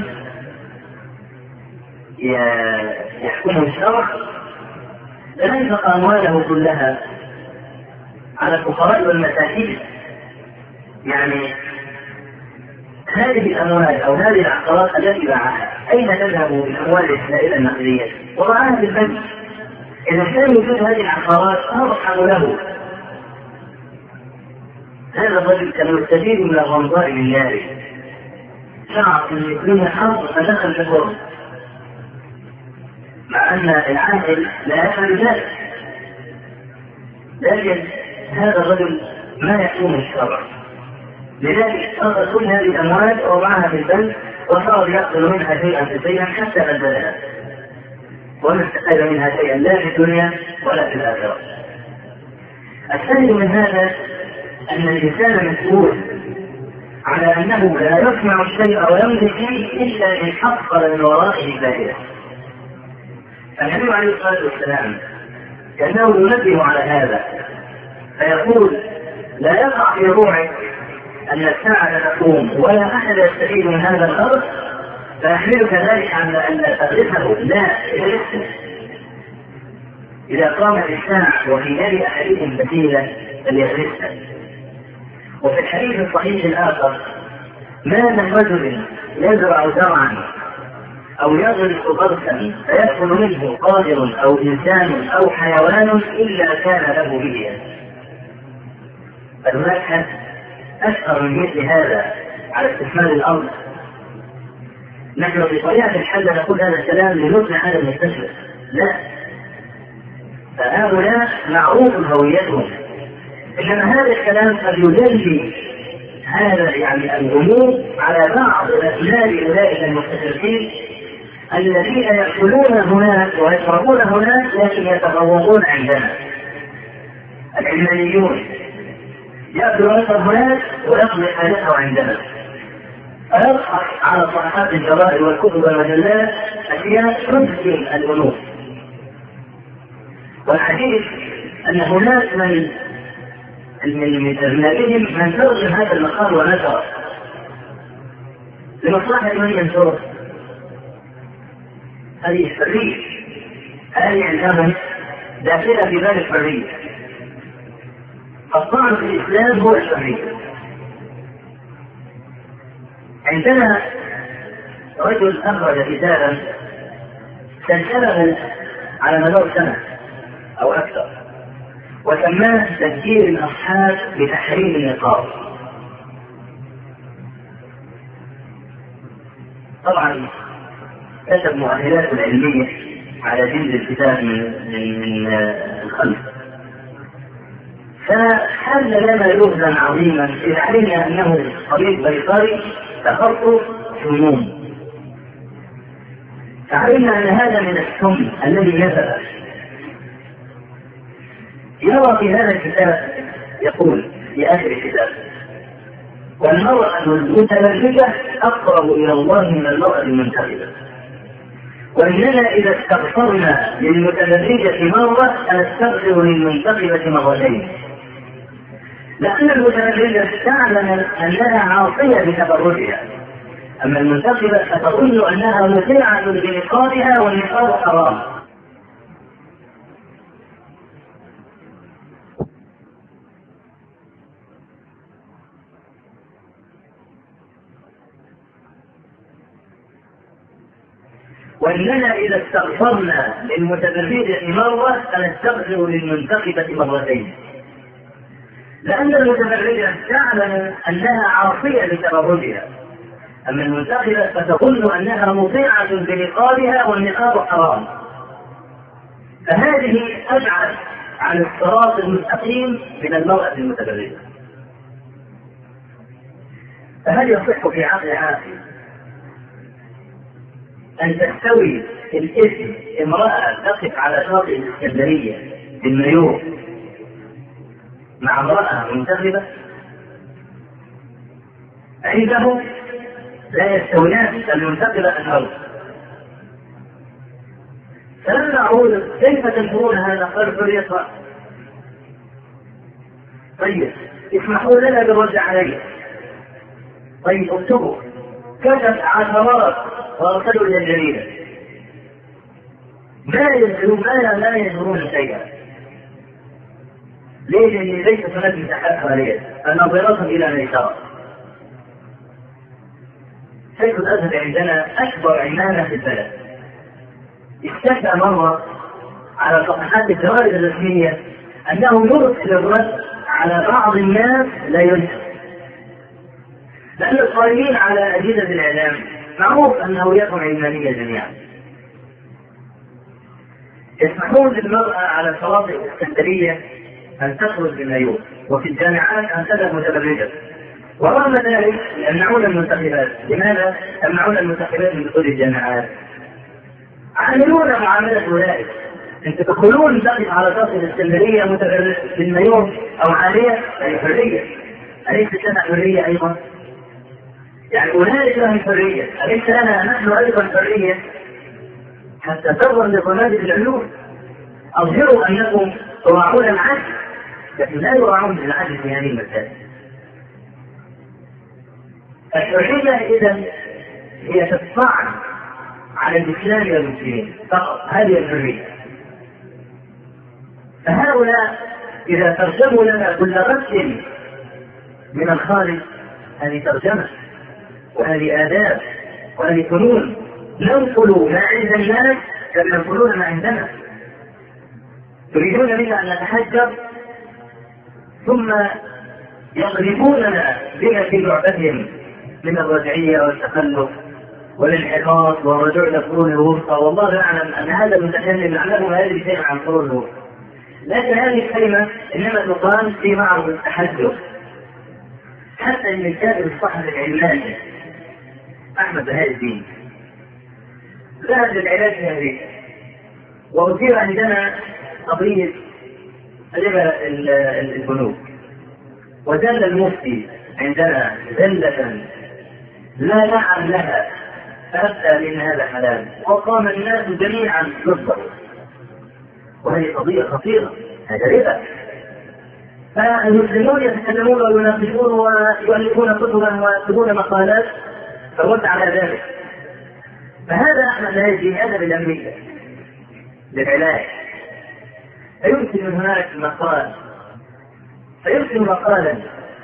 يحكمه الشرع لأنفق أمواله كلها على الفقراء والمساكين. يعني هذه الأموال أو هذه العقارات التي باعها أين تذهب بالأموال السائلة النقدية؟ وضعها في البنك. إذا كان يوجد هذه العقارات أرحم له. هذا الرجل كان يستفيد من الغمضاء من ناره، شعر أن يكون حظ فدخل في الفرن، مع أن العاقل لا يفعل ذلك، لكن هذا الرجل ما يحكم الشرع، لذلك أخذ كل هذه الأموال ووضعها في البنك وصار يأخذ منها شيئا فشيئا حتى بدلها، وما استفاد منها شيئا لا في الدنيا ولا في الآخرة. الثاني من هذا أن الإنسان مسؤول على أنه لا يصنع الشيء ويمضي فيه إلا إن حصل من ورائه فائدة. النبي عليه الصلاة والسلام كأنه ينبه على هذا فيقول: لا يقع في روعك أن الساعة تقوم ولا أحد يستفيد من هذا الأرض فيحملك ذلك على أن تغرسه، لا يغرسه. إذا قامت الساعة وفي يد أحدكم فتيلة فليغرسها. وفي الحديث الصحيح الآخر: ما من رجل يزرع زرعا أو يغرس غرسا فيأكل منه قادر أو إنسان أو حيوان إلا كان له به. فهناك أشهر من مثل هذا على استثمار الأرض. نحن بطبيعة الحال نقول هذا الكلام لنقنع هذا المستثمر، لا، فهؤلاء معروف هويتهم، إنما هذا الكلام قد يجلي هذا يعني الغموض على بعض الأسباب أولئك المستشرقين الذين يأكلون هناك ويشربون هناك لكن يتغوطون عندنا. العلمانيون يأكل ويشرب هناك ويقضي حاجته عندنا، فيضحك على صفحات الجرائد والكتب والمجلات أشياء تذهل الأنوف. والحديث أن هناك من من أبنائهم من ترجم هذا المقال ونشره لمصلحة من ينشره. هذه الحرية، هذه عندهم داخلة في باب الحرية. الطعن في الإسلام هو الحرية. عندنا رجل أخرج كتابا سجله على مدار سنة أو أكثر وسماه تذكير الأصحاب بتحريم النقاب. طبعا كتب مؤهلاته العلمية على جلد الكتاب من الخلف، فحل لنا لغزا عظيما إذا علمنا أنه طبيب بيطري تخصص سموم، فعلمنا أن هذا من السم الذي نزل. يرى في هذا الكتاب يقول في آخر الكتاب: والمرأة المتبرجة أقرب إلى الله من المرأة المنتقبة، وإننا إذا استغفرنا للمتبرجة مرة فنستغفر للمنتقبة مرتين، لأن المتبرجة تعلم أنها عاصية بتبرجها، أما المنتقبة فتظن أنها مطيعة بنقابها والنقاب حرام. وإننا إذا استغفرنا للمتبرجة مرة فنستغفر للمنتقبة مرتين، لأن المتبرجة تعلم أنها عاصية بتبرجها، أما المنتخبة فتظن أنها مطيعة بنقابها والنقاب حرام، فهذه أبعد عن الصراط المستقيم من المرأة المتبرجة. فهل يصح في عقل عاقل أن تستوي الاسم امرأة تقف على شاطئ الإسكندرية بالمايوه مع امرأة منتخبة؟ عنده لا يستويان المنتخبة الأرض. فلما أقول كيف تنكرون هذا؟ قال حرية رأي. طيب اسمحوا لنا بالرد عليه. طيب اكتبوا. كتب عشرات وارسلوا الى الجريده. ما يجرون ما لا يجرون شيئا. ليه؟ لان ليست هناك مساحات خاليه، الناظرات الى ميسره. شيخ الازهر عندنا اكبر عمامه في البلد استفتى مره على صفحات الجرائد الرسميه انه يرسل الرد على بعض الناس لا ينشر، لأن القائمين على أجهزة الإعلام معروف أنه يكون علمانية جميعا. يسمحون للمرأة على شواطئ الإسكندرية أن تخرج بالمايوه، وفي الجامعات أن تذهب متبرجة، ورغم ذلك يمنعون المنتخبات. لماذا يمنعون المنتخبات من دخول الجامعات؟ عاملون معاملة أولئك. أن تدخلون تقف على شاطئ الإسكندرية متبرجة بالمايوه أو عالية، يعني حرية. أليست لنا حرية أيضا؟ يعني أولئك لهم حرية، أليس لنا نحن أيضا حرية؟ حتى تظهر لطلاب العلوم أظهروا أنكم تراعون العدل، لكن لا يراعون العدل في هذه المسائل. الحرية إذن هي تطعن على الإسلام والمسلمين فقط، هذه الحرية. فهؤلاء إذا ترجموا لنا كل رد من الخارج، هذه ترجمة وهذه آداب وهذه فنون. ننقل ما عند الناس كما ينقلون ما عندنا. تريدون منا أن نتحجر ثم يقذفوننا بما في لعبتهم من الرجعية والتخلف والانحطاط والرجوع إلى القرون الوسطى. والله أعلم أن هذا المتكلم يعلم هذه الكلمة عن القرون الوسطى، لكن هذه الكلمة إنما تقال في معرض التحدث. حتى ان الكاتب الصحفي العلماني احمد بهاء الدين ذهب للعلاج في امريكا، واثير عندنا قضيه ربا البنوك، وزل المفتي عندنا زله لا نعم لها فافتى بان هذا حلال، وقام الناس جميعا ضده. وهذه قضيه خطيره، هذا ربا. فالمسلمون يتكلمون ويناقشون ويؤلفون كتبا ويكتبون مقالات فالرد على ذلك. فهذا احمد لا يجي هذا بالامريكا للعلاج، فيمكن من هناك مقال فيمكن مقالا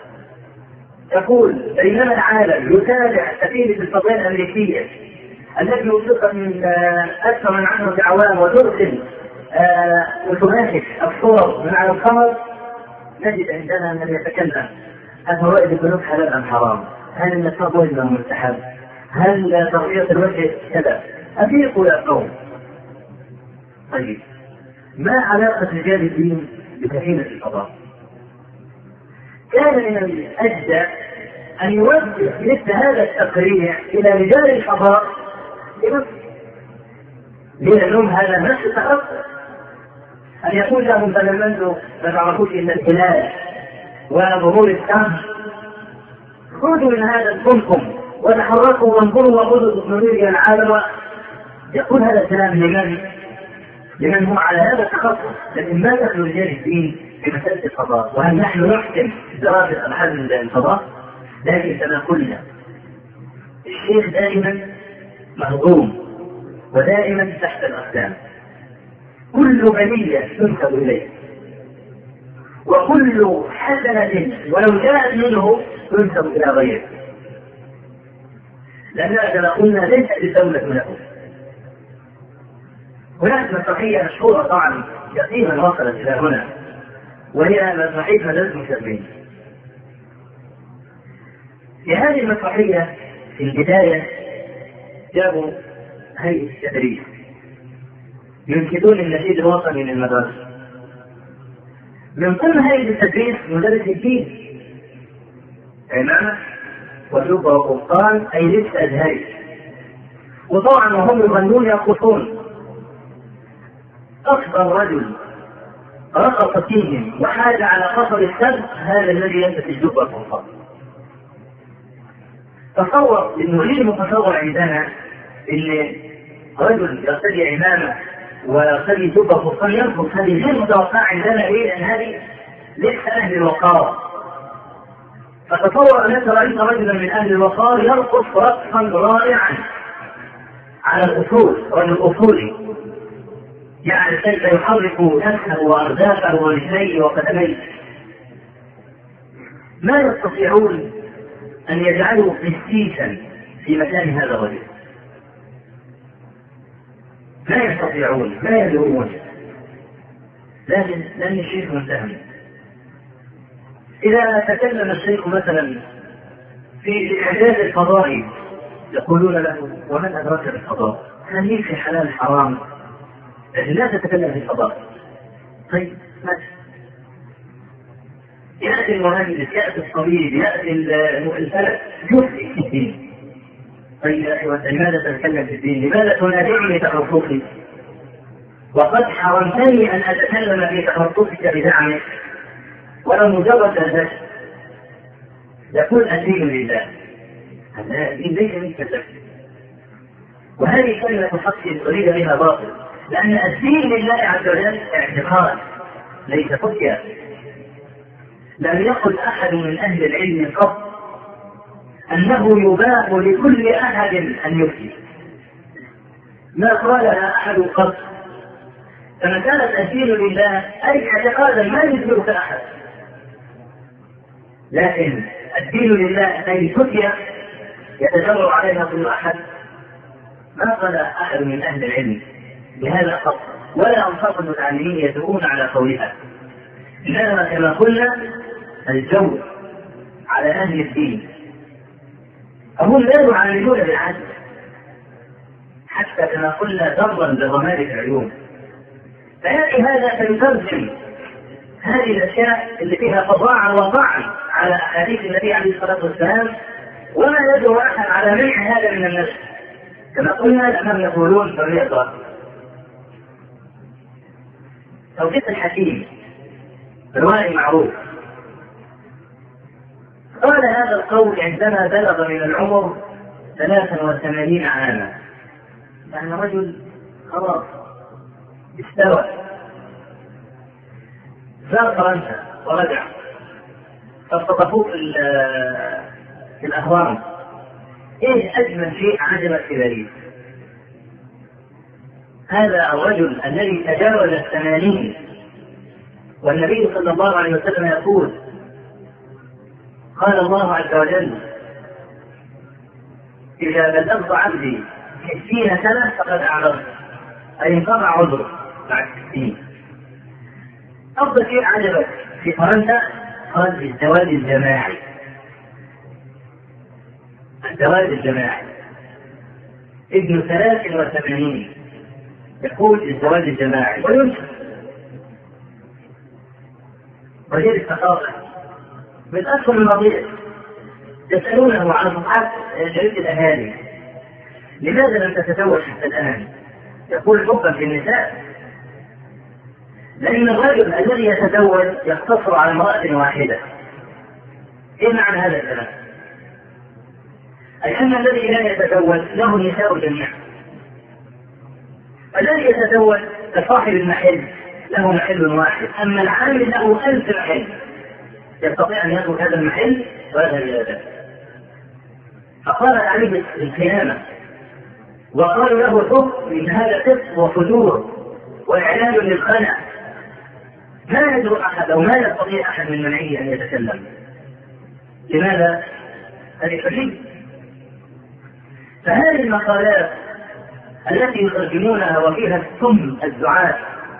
يقول بينما العالم يتابع سفينة الفضاء الامريكية التي وثقت من اكثر من عشرة اعوام وترسل وتناقش الصور من على القمر، نجد عندنا من يتكلم هل فوائد البنوك حلال ام حرام؟ هل النصاب وجبه مستحب؟ هل تغطية الوجه كذا؟ افيقوا يا قوم. طيب ما علاقة رجال الدين بسفينة الفضاء؟ كان من الأجدى أن يوجه مثل هذا التقرير إلى رجال الفضاء بمصر، لأنهم هذا نفس التخصص. أن يقول لهم تلمذوا ما تعرفوش إلا الهلال وظهور الشمس، خذوا من هذا الكمكم وتحركوا وانظروا وخذوا تكنولوجيا العالم. يقول هذا الكلام لمن؟ لمن هو على هذا التخصص. لكن ما دخل رجال الدين في مسألة الفضاء؟ وهل نحن نحكم دراسة أبحاث الفضاء؟ لكن كما قلنا الشيخ دائما مهضوم ودائما تحت الأقدام، كل بلية تنسب إليه، وكل حسنة ولو جاءت منه تنسب إلى غيره، لأننا كما قلنا ليست الدولة له. هناك مسرحية مشهورة طبعا يقينا وصلت إلى هنا، وهي مسرحية مدرسة المشرفين. في هذه المسرحية في البداية جابوا هيئة التدريس ينشدون النشيد الوطني للمدرسة. من ضمن هيئة التدريس مدرس الدين إمامة وجبة وقبطان أي لبس أزهري، وطبعا وهم يغنون يرقصون. أكبر رجل رقص فيهم وحاج على قصر السبت هذا الذي يلبس الجبة والقبطان. تصور انه غير متصور عندنا ان رجل يرتدي عمامه ويرتدي جبه وقبطان يرقص، هذه غير متوقعه عندنا. ليه؟ لان هذه لبس اهل الوقار. فتصور انك رايت رجلا من اهل الوقار يرقص رقصا رائعا على الاصول، رجل اصولي يعني كيف يحرك نفسه واردافه ورجليه وقدميه. ما يستطيعون أن يجعلوا قسيسا في مكان هذا الرجل، لا يستطيعون، لا يدعون، لكن لأن الشيخ متهم. إذا تكلم الشيخ مثلا في الإعداد الفضائي يقولون له ومن أدرك بالفضاء؟ هل في حلال حرام؟ لا تتكلم في الفضاء. طيب ماشي، يأتي المهندس، يأتي الطبيب، يأتي الفلك، يفتي. طيب يا أخي لماذا تتكلم في الدين؟ لماذا تنادعني تخصصي؟ وقد حرمتني أن أتكلم في تخصصك بزعمك ولو مجرد ذلك. يقول الدين لله، هذا الدين ليس من كذب. وهذه كلمة حق أريد بها باطل، لأن الدين لله عز وجل اعتقاد ليس فتيا. لم يقل أحد من أهل العلم قط أنه يباح لكل أحد أن يفتي، ما قالها أحد قط. فمسألة الدين لله أي اعتقادا ما يجبرك أحد، لكن الدين لله أي فتية يتجرع عليها كل أحد، ما قال أحد من أهل العلم بهذا قط، ولا أنصاف المتعلمين يدعون على قولها. إنما كما قلنا الجو على أهل الدين، هم لا يعاملون بالعدل، حتى كما قلنا ضربا بضمائر العيون. فيأتي هذا فيترجم هذه الأشياء اللي فيها فظاعة وطعن على أحاديث النبي عليه الصلاة والسلام، وما يدعو أحد على منع هذا من النفس. كما قلنا الأمام يقولون فليقرأ توقيت الحكيم روائي معروف. قال هذا القول عندما بلغ من العمر ثلاثا وثمانين عاما، يعني رجل خلاص استوى، زار فرنسا ورجع، فاستضافوه في في الأهرام. ايش اجمل شيء عجبك في باريس؟ هذا الرجل الذي تجاوز الثمانين، والنبي صلى الله عليه وسلم يقول قال الله عز وجل إذا بلغت عبدي ستين سنة فقد أعرضت، أي انقطع عذره بعد ستين. أفضل شيء عجبك في فرنسا قال الزواج الجماعي. الزواج الجماعي ابن ثلاث وثمانين يقول الزواج الجماعي وينشر وزير الثقافة من أكثر المواضيع يسألونه على صفحات جريدة الأهالي لماذا لم تتزوج حتى الآن؟ يقول حبا في النساء، لأن الرجل الذي يتزوج يقتصر على امرأة واحدة. إيه معنى هذا الكلام؟ أي أن الذي لا يتزوج له النساء جميعا. الذي يتزوج كصاحب المحل له محل واحد، أما العامل له ألف محل، يستطيع أن يترك هذا المحل ويذهب إلى ذلك. فقالت عليه الخيانة وقالوا له حكم من هذا قسط وفجور وإعلان للخلع. ما يدرك أحد أو ما يستطيع أحد من منعه أن يتكلم. لماذا؟ هذه حجية. فهذه المقالات التي يترجمونها وفيها السم الزعاف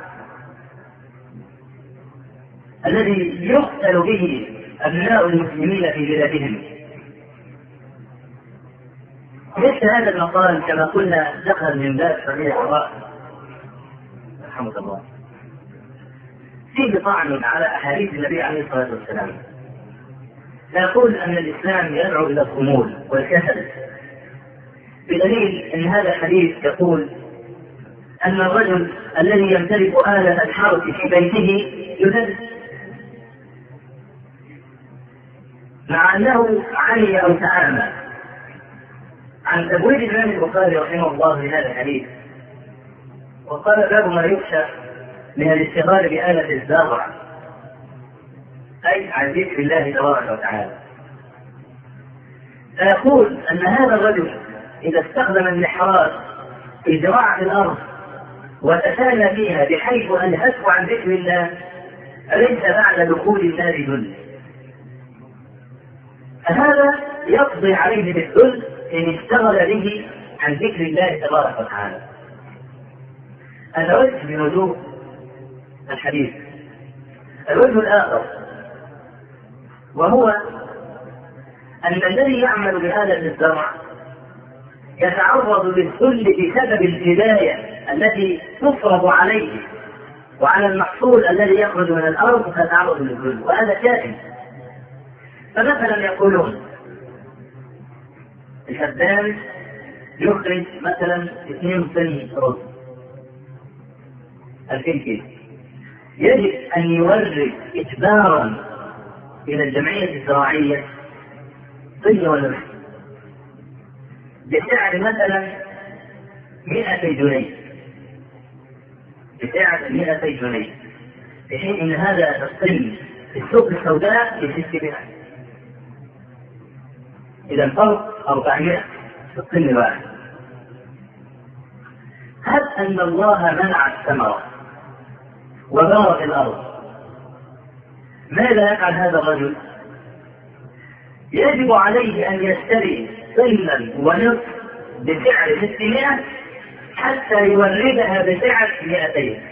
الذي يقتل به أبناء المسلمين في بلادهم، مثل هذا المقال كما قلنا دخل من باب صحيح القراء رحمه الله فيه طعن على أحاديث النبي عليه الصلاة والسلام، فيقول أن الإسلام يدعو إلى الخمول والكسل، بدليل أن هذا الحديث يقول أن الرجل الذي يمتلك آلة الحرث في بيته يدرس، مع أنه عمي أو تعامى. عن تبويب الإمام البخاري رحمه الله لهذا الحديث وقال باب ما يخشى من الاشتغال بآلة الزرع، أي عن ذكر الله تبارك وتعالى. فيقول أن هذا الرجل إذا استخدم المحراث في زراعة الأرض وتسالى فيها بحيث ألهته عن ذكر الله أليس بعد دخول النار ذل؟ فهذا يقضي عليه بالذل إن اشتغل به عن ذكر الله تبارك وتعالى. هذا وجه من وجوه الحديث. الوجه الآخر وهو أن الذي يعمل بهذا الزرع يتعرض للذل بسبب الجباية التي تفرض عليه وعلى المحصول الذي يخرج من الأرض فتعرض للذل، وهذا كائن. فمثلا يقولون الفدان يخرج مثلا اثنين طن رز ألفين كيلو، يجب أن يورد إجبارا إلى الجمعية الزراعية طن ونصف بسعر مثلا مئتي جنيه، بسعر مئتي جنيه، في حين أن هذا الطن في السوق السوداء بستمائة. إذا الفرق أربعمائة في الطن الواحد. هل أن الله منع الثمرة وبارك الأرض، ماذا يفعل هذا الرجل؟ يجب عليه أن يشتري طنا ونصف بسعر ستمائة حتى يوردها بسعر مئتين.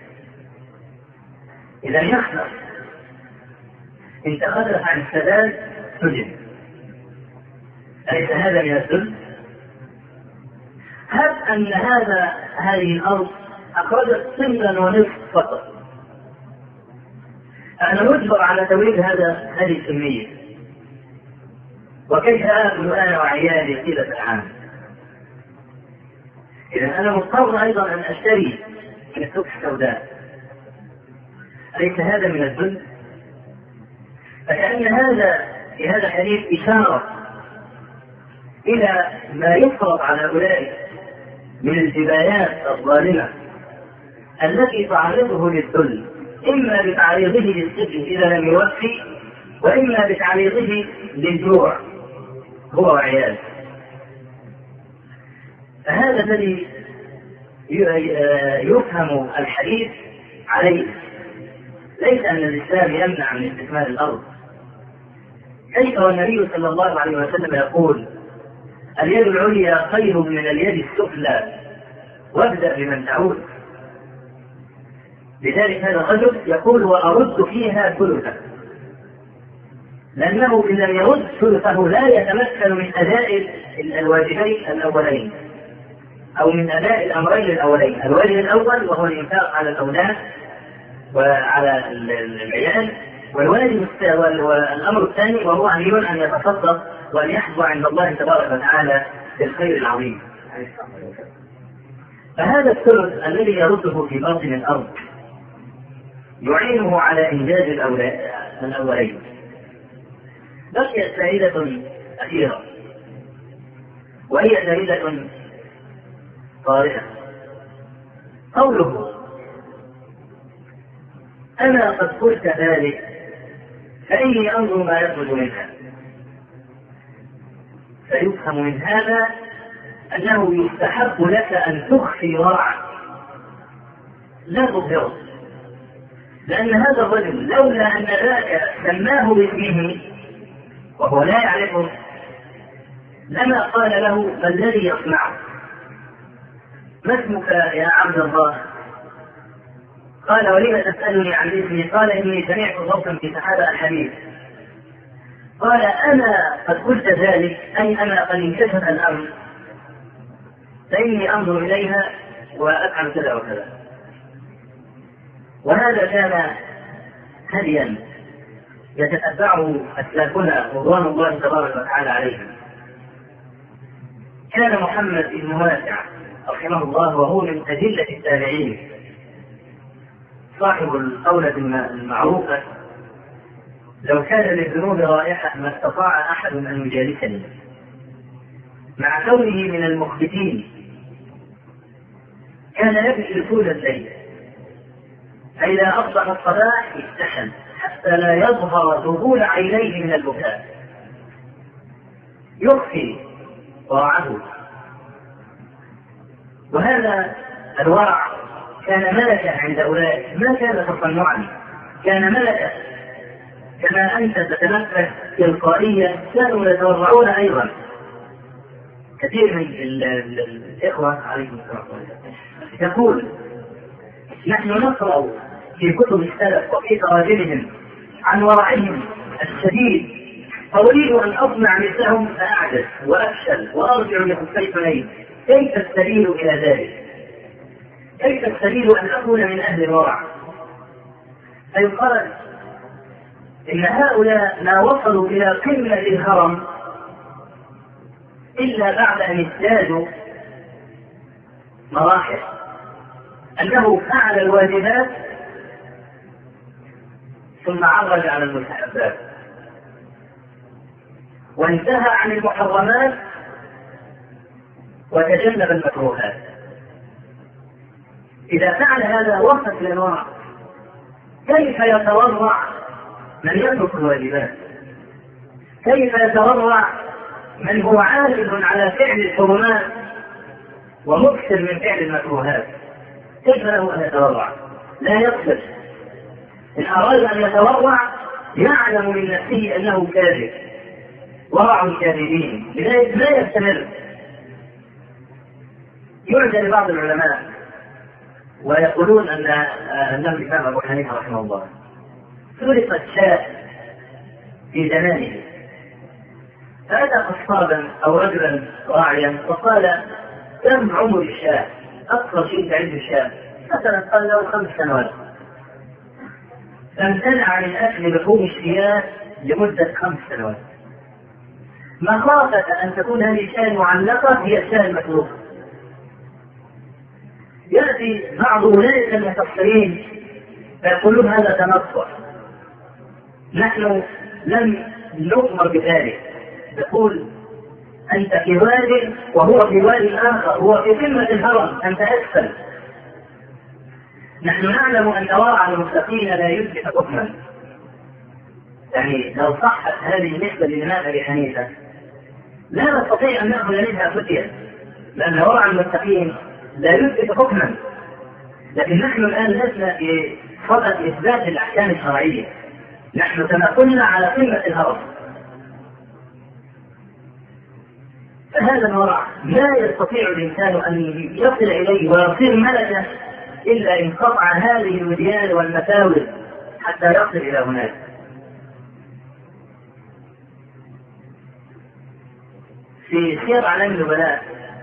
إذا يخسر، إن تخلف عن السداد سجن. أليس هذا من الذل؟ هل أن هذا هذه الأرض أخرجت طنا ونصف فقط، أنا مجبر على توريد هذا هذه الكمية، وكيف آكل أنا وعيالي طيلة العام؟ إذا أنا مضطر أيضا أن أشتري من السوق السوداء. أليس هذا من الذل؟ فكأن هذا في هذا الحديث إشارة إلى ما يفرض على أولئك من الجبايات الظالمة التي تعرضه للذل، إما بتعريضه للسجن إذا لم يوفي، وإما بتعريضه للجوع هو وعياله. فهذا الذي يفهم الحديث عليه، ليس أن الإسلام يمنع من استثمار الأرض. كيف والنبي صلى الله عليه وسلم يقول اليد العليا خير من اليد السفلى وابدأ بمن تعود. لذلك هذا الرجل يقول وأرد فيها ثلثا، لأنه إن لم يرد ثلثه لا يتمكن من أداء الواجبين الأولين أو من أداء الأمرين الأولين. الواجب الأول وهو الإنفاق على الأولاد وعلى العيال، والواجب والأمر الثاني وهو أمير أن يتصدق وأن يحظى عند الله تبارك وتعالى بالخير العظيم. فهذا الثلث الذي يرده في باطن الأرض يعينه على إنجاز الأولين. بقيت فائدة أخيرة، وهي فائدة طارئة. قوله أنا قد قلت ذلك فإني أنظر ما يخرج منها، فيفهم من هذا أنه يستحب لك أن تخفي ورعك لا تظهره، لأن هذا الرجل لولا أن ذاك سماه باسمه وهو لا يعرفه لما قال له ما الذي يصنعه، ما اسمك يا عبد الله؟ قال ولم تسألني عن اسمي؟ قال إني سمعت صوتا في سحابة الحديث. قال أنا قد قلت ذلك، أي أنا قد انكشف الأمر فإني أنظر إليها وأفعل كذا وكذا. وهذا كان هديا يتتبعه أسلافنا رضوان الله تبارك وتعالى عليهم. كان محمد بن واسع رحمه الله وهو من أدلة التابعين صاحب القولة المعروفة: لو كان للذنوب رائحة ما استطاع أحد أن يجالسني. مع كونه من المخبتين كان يبكي طول الليل، فإذا أصبح الصباح اكتحل حتى لا يظهر ذبول عينيه من البكاء، يخفي ورعه. وهذا الورع كان ملكا عند أولئك، ما كان تصنعا، كان ملكا. كما أنت تتنفس تلقائيا كانوا يتورعون أيضا. كثير من الإخوة عليكم السلام يقول: نحن نقرأ في كتب السلف وفي تراجمهم عن ورعهم الشديد، فأريد أن أصنع مثلهم فأعجز وأفشل وأرجع لخفي حنين. كيف السبيل إلى ذلك؟ كيف السبيل أن أكون من أهل الورع؟ فيقال إن هؤلاء ما وصلوا إلى قمة الهرم إلا بعد أن ازدادوا مراحل، أنه فعل الواجبات ثم عرج على المستحبات، وانتهى عن المحرمات وتجنب المكروهات. إذا فعل هذا وصل إلى الورع. كيف يتورع من يترك الواجبات؟ كيف يتورع من هو عازم على فعل الحرمات ومكثر من فعل المكروهات؟ كيف له أن يتورع؟ لا يقصد. إن أراد أن يتورع يعلم من نفسه أنه كاذب، ورع الكاذبين، لذلك لا يستمر. يعجب لبعض العلماء ويقولون أن أنه الإمام أبو حنيفة رحمه الله سرقت شاة في زمانه، فأتى قصابا أو رجلا راعيا فقال: كم عمر الشاة؟ أقصى شيء تعد الشاة مثلا قال له خمس سنوات. فامتنع من أكل لحوم الشياه لمدة خمس سنوات، مخافة أن تكون هذه الشاة معلقة هي الشاة المطلوبة. يأتي بعض أولئك المستقصرين فيقولون: هذا تنطع، نحن لم نؤمر بذلك. يقول: أنت في واد وهو في واد آخر، هو في قمة الهرم، أنت أسفل. نحن نعلم أن ورع المتقين لا يثبت حكما. يعني لو صحت هذه النسبة للإمام أبي حنيفة لا نستطيع أن نأخذ منها فتية، لأن ورع المتقين لا يثبت حكما. لكن نحن الآن لسنا في صدد إثبات الأحكام الشرعية، نحن كما قلنا على قمة الهرم. فهذا الورع لا يستطيع الإنسان أن يصل إليه ويصير ملكا إلا إن قطع هذه الوديان والمساوئ حتى يصل إلى هناك. في سير أعلام النبلاء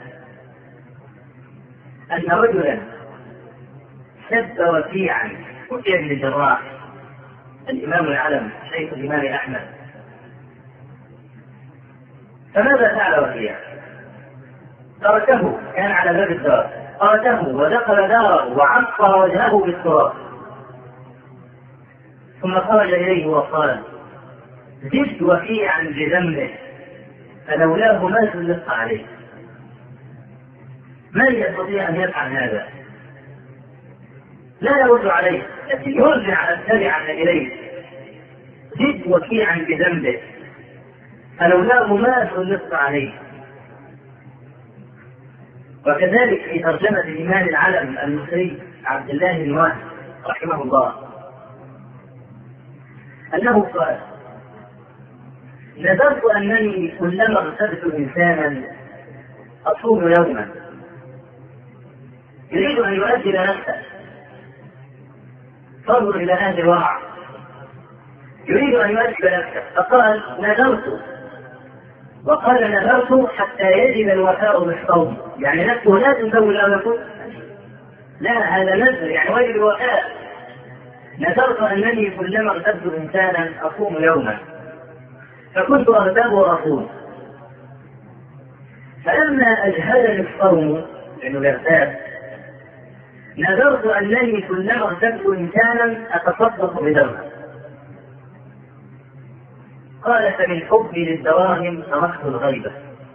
أن رجلا سب وكيعا وكيع بن الجراح الإمام العلم شيخ الإمام أحمد. فماذا فعل وكيع؟ تركه، كان على باب الدار، تركه ودخل داره وعصر وجهه بالتراب، ثم خرج إليه وقال: زدت وكيعا بذنبه فلولاه ما سلط عليه. من يستطيع أن يفعل هذا؟ لا يرد عليه، لكن يرجع التبعا إليه. زد وكيعا بذنبه فلولاه ما سلط عليه. وكذلك في ترجمة الإمام العلم المصري عبد الله بن وهب رحمه الله أنه قال: نذرت أنني كلما اغتبت إنسانا أصوم يوما. يريد أن يؤدب نفسه، فانظر إلى هذا الورع، يريد أن يؤدب نفسه فقال: نذرت، وقال: نذرت حتى يجب الوفاء بالصوم. يعني نفسه لازم تقول لا يقول لا، هذا نذر يعني واجب الوفاء. نذرت أنني كلما اغتبت إنسانا أصوم يوما فكنت أغتاب وأصوم، فلما أجهلني الصوم لأنه الاغتاب نذرت أنني كلما اغتبت إنسانا أتصدق بدرهم. قال فمن حبي للدراهم تركت الغيبة.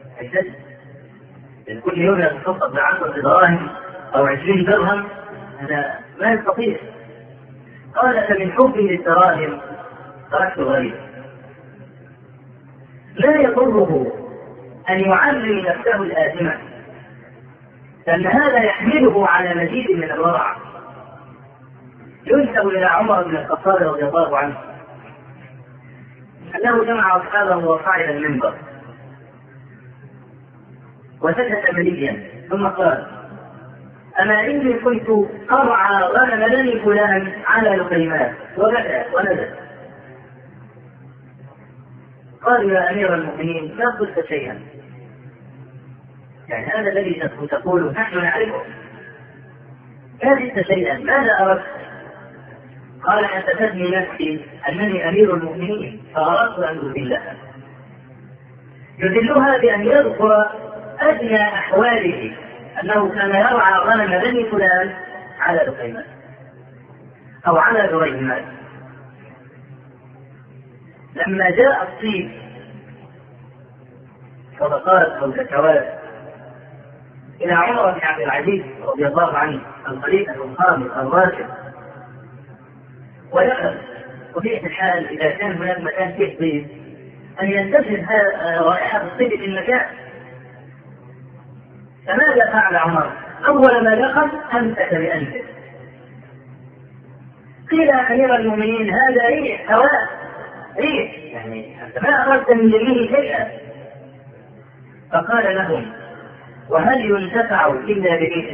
كل يوم يتصدق بعشرة دراهم أو عشرين درهم هذا ما يستطيع. قال فمن حبي للدراهم تركت الغيبة. لا يضره أن يعلم نفسه الآثمة، لأن هذا يحمله على مزيد من الورع. ينسب إلى عمر بن الخطاب رضي الله عنه أنه جمع أصحابه وصعد المنبر وسكت مليا ثم قال أما إني كنت أرعى غنم بني فلان على لقيمات، وبكى ونزل. قالوا يا أمير المؤمنين لا قلت شيئا، يعني هذا الذي تقول نحن نعرفه، لا قلت شيئا، ماذا أردت؟ قال حسستني نفسي أنني أمير المؤمنين فأردت أن أذلها. يذلها بأن يذكر أدنى أحواله، أنه كان يرعى غنم بني فلان على لقيمات أو على دريهمات. لما جاء الطيب صدقات أو زكوات إلى عمر بن عبد العزيز رضي الله عنه الخليفة الخامس الراشد ويأخذ طبيعة الحال إذا كان هناك مكان فيه طيب أن ينتشر رائحة الطيب في المكان. فماذا فعل عمر؟ أول ما دخل أمسك بأنفه. قيل يا أمير المؤمنين هذا ريح هواء، ريح يعني أنت ما أخذت من جميله شيئا. فقال لهم وهل ينتفع إلا بريح؟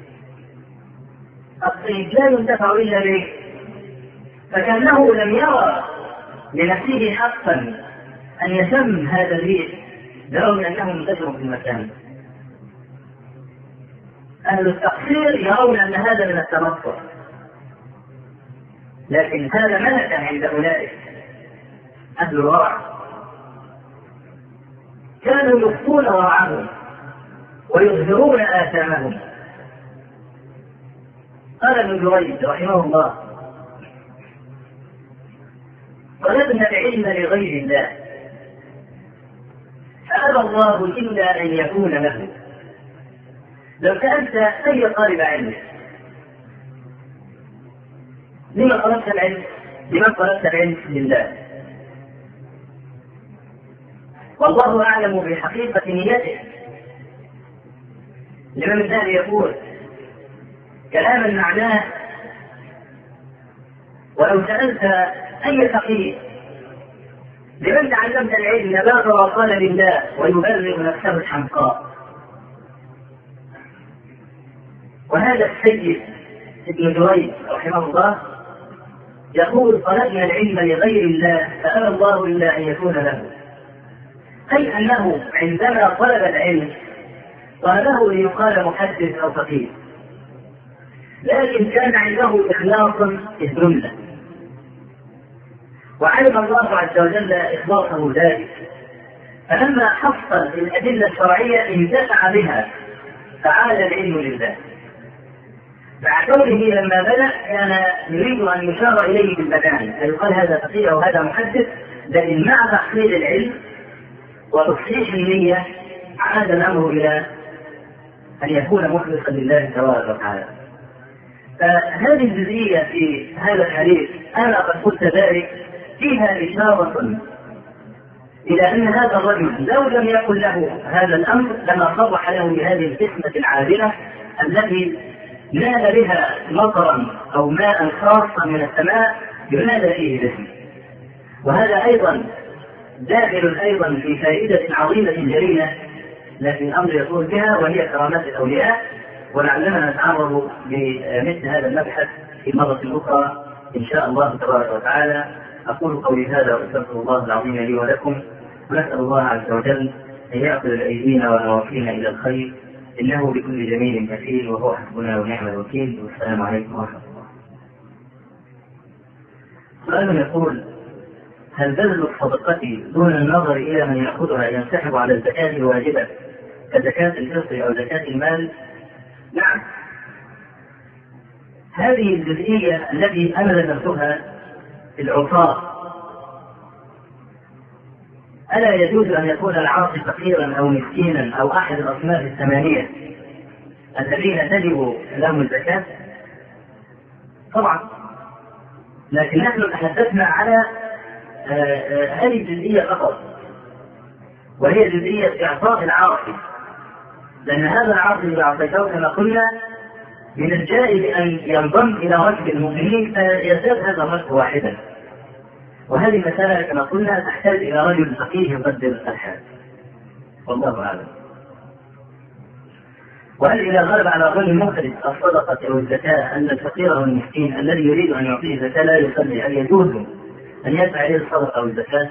الطيب لا ينتفع إلا بريح. فكأنه لم يرى لنفسه حقا أن يشم هذا الريح برغم أنه منتشر في المكان. أهل التقصير يرون أن هذا من التنصر، لكن هذا ملكا عند أولئك أهل الورع، كانوا يخفون ورعهم ويظهرون آثامهم. قال ابن جريج رحمه الله طلبنا العلم لغير الله فأبى الله إلا أن يكون له. لو سألت أي طالب علم لما طلبت العلم؟ لمن طلبت العلم؟ لله، والله أعلم بحقيقة نيته. الإمام الذهبي يقول كلاما معناه ولو سألت أي فقيه لمن تعلمت العلم نبات وقال لله ويبلغ نفسه الحمقاء. وهذا السيد ابن جريج رحمه الله يقول طلبنا العلم لغير الله فأبى الله إلا أن يكون له، أي أنه عندما طلب العلم طلبه ليقال محدث أو فقيه، لكن كان عنده إخلاص الجملة، وعلم الله عز وجل إخلاصه ذلك، فلما حصل الأدلة الشرعية انتفع بها فعاد العلم لله. مع كونه لما بدأ كان يريد أن يشار إليه بالبدان فيقال هذا فقيه وهذا محدث، لكن مع تحصيل العلم وتصحيح النية عاد الأمر إلى أن يكون مخلصا لله تبارك وتعالى. فهذه الجزئية في هذا الحديث أنا قد قلت ذلك فيها إشارة إلى أن هذا الرجل لو لم يكن له هذا الأمر لما صرح له بهذه القسمة العادلة التي نال بها مطرا أو ماء خاصا من السماء ينادى فيه باسمه. وهذا أيضا داخل أيضا في فائدة عظيمة جليلة لكن الأمر يطول بها، وهي كرامات الأولياء، ولعلنا نتعرض لمثل هذا المبحث في مرة أخرى إن شاء الله تبارك وتعالى. أقول قولي هذا وأستغفر الله العظيم لي ولكم، ونسأل الله عز وجل أن يأخذ بأيدينا ونواصينا إلى الخير إنه بكل جميل كفيل وهو حسبنا ونعم الوكيل. والسلام عليكم ورحمة الله. سؤال يقول: هل بذل الصدقة دون النظر إلى من يأخذها ينسحب على الزكاة الواجبة كزكاة الفطر أو زكاة المال؟ نعم، هذه الجزئية التي أنا ذكرتها في العطاء، ألا يجوز أن يكون العاصي فقيرا أو مسكينا أو أحد الأصناف الثمانية الذين تجب لهم الزكاة؟ طبعا، لكن نحن تحدثنا على هذه الجزئية فقط، وهي جزئية إعطاء العاصي، لأن هذا العاصي إذا أعطيته كما قلنا من الجائز أن ينضم إلى ركب المؤمنين فيزداد هذا الركب واحدا، وهذه مسألة كما قلنا تحتاج إلى رجل فقيه يقدر الحال، والله أعلم. وهل إذا غلب على ظن المخرج الصدقة أو الزكاة أن الفقير أو المسكين الذي يريد أن يعطيه زكاة لا يصلي، هل يجوز أن يدفع إليه الصدقة أو الزكاة؟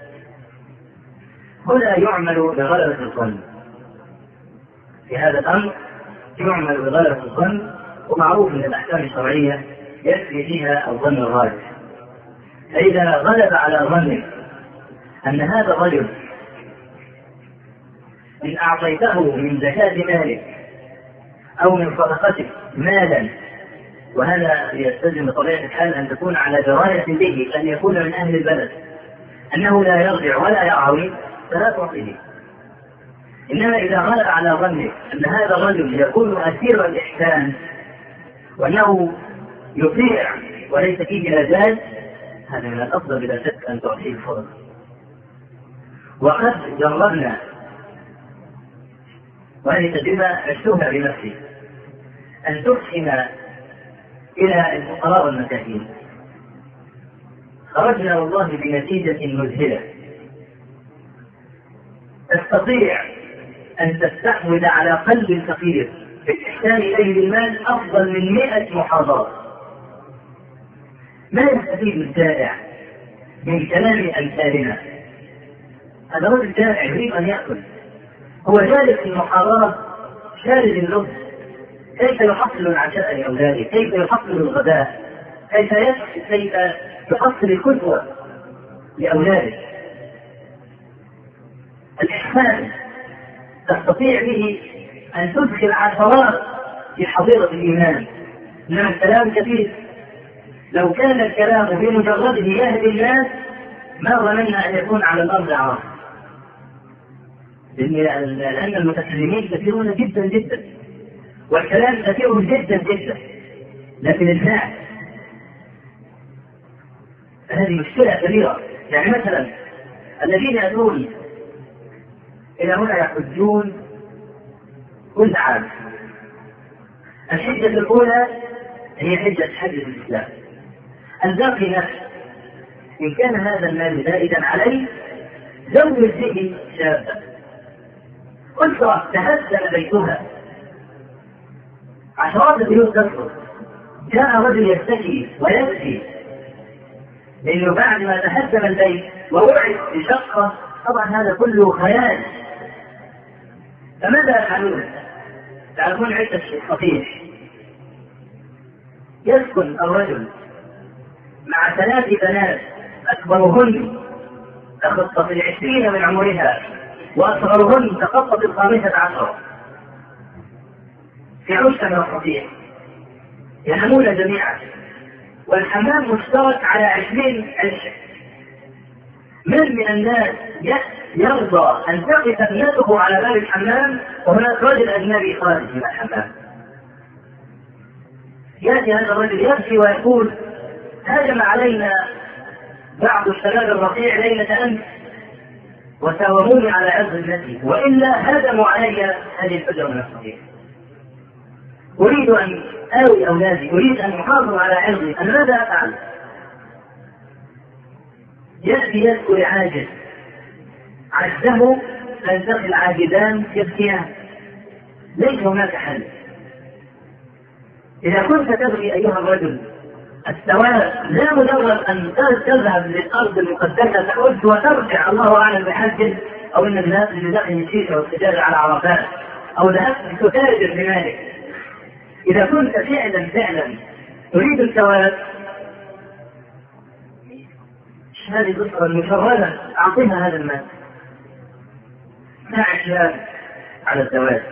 هنا يعمل بغلبة الظن، في هذا الأمر يعمل بغلبة الظن، ومعروف أن الأحكام الشرعية يكفي فيها الظن الراجح. فإذا غلب على ظنك أن هذا الرجل إن أعطيته من زكاة مالك أو من صدقتك مالا، وهذا يستلزم بطبيعة الحال أن تكون على دراية به، أن يكون من أهل البلد، أنه لا يرجع ولا يعوي، فلا تعطيه. إنما إذا غلب على ظنك أن هذا الرجل يكون أسير الإحسان وأنه يطيع وليس فيه لجاج، هذا من الأفضل بلا شك أن تعطيه الصدقة. وقد جربنا، وهذه تجربة عشتها بنفسي، أن تحسن إلى الفقراء والمساكين. خرجنا والله بنتيجة مذهلة، تستطيع أن تستحوذ على قلب الفقير بالإحسان إليه بالمال أفضل من مئة محاضرة. ما يستفيد الجائع من كلام أمثالنا؟ هذا رجل جائع يريد أن يأكل، هو جالس في المحاضرة شارد اللب، كيف يحصل العشاء لأولاده، كيف يحصل الغداء، كيف كيف يحصل الكتب لأولاده. الإحسان تستطيع به أن تدخل عشرات في حظيرة الإيمان. إنما الكلام كثير، لو كان الكلام بمجرده يهدي الناس ما ظننا أن يكون على الأرض عاصي، لأن المتكلمين كثيرون جدا جدا والكلام كثير جدا جدا، لكن الناس هذه مشكلة كبيرة. يعني مثلا الذين يأتون إلى هنا يحجون كل عام، الحجة الأولى هي حجة حج الإسلام، الباقي نفس. إن كان هذا المال زائدا عليه زوج به شابة، أسرة تهدم بيتها، عشرات البيوت تسقط، جاء رجل يشتكي ويبكي لأنه بعد ما تهدم البيت ووعد بشقة، طبعا هذا كله خيال. فماذا يفعلون؟ تعرفون عدة الصحيح، يسكن الرجل مع ثلاث بنات أكبرهن تخطى في العشرين من عمرها وأصغرهن تخطى في الخامسة عشرة في عشة من الصحيح، ينامون جميعا والحمام مشترك على عشرين عشة. من من الناس يرضى أن تقف ابنته على باب الحمام وهناك رجل أجنبي خارج من الحمام؟ يأتي هذا الرجل يبكي ويقول: هاجم علينا بعض الشباب الرفيع ليلة أمس وساوموني على عرض ابنتي، وإلا هدموا علي هذه الحجرة من الصحيح. أريد أن آوي أولادي، أريد أن أحافظ على عرضي، أنا ماذا أفعل؟ يأتي يذكر عاجز، عجزه تلتقي العاجزان يبكيان، ليس هناك حل. إذا كنت تبغي أيها الرجل الثواب، لا مجرد أن تذهب للأرض المقدسة تحج وترجع الله أعلم بحج، أو أن الناس اللي داخل الشيشة والسجادة على عرفات أو ذهبت تتاجر بمالك، إذا كنت فعلا فعلا تريد الثواب، هذه القصة المشردة أعطيها هذا المال. مع الشباب على الزواج،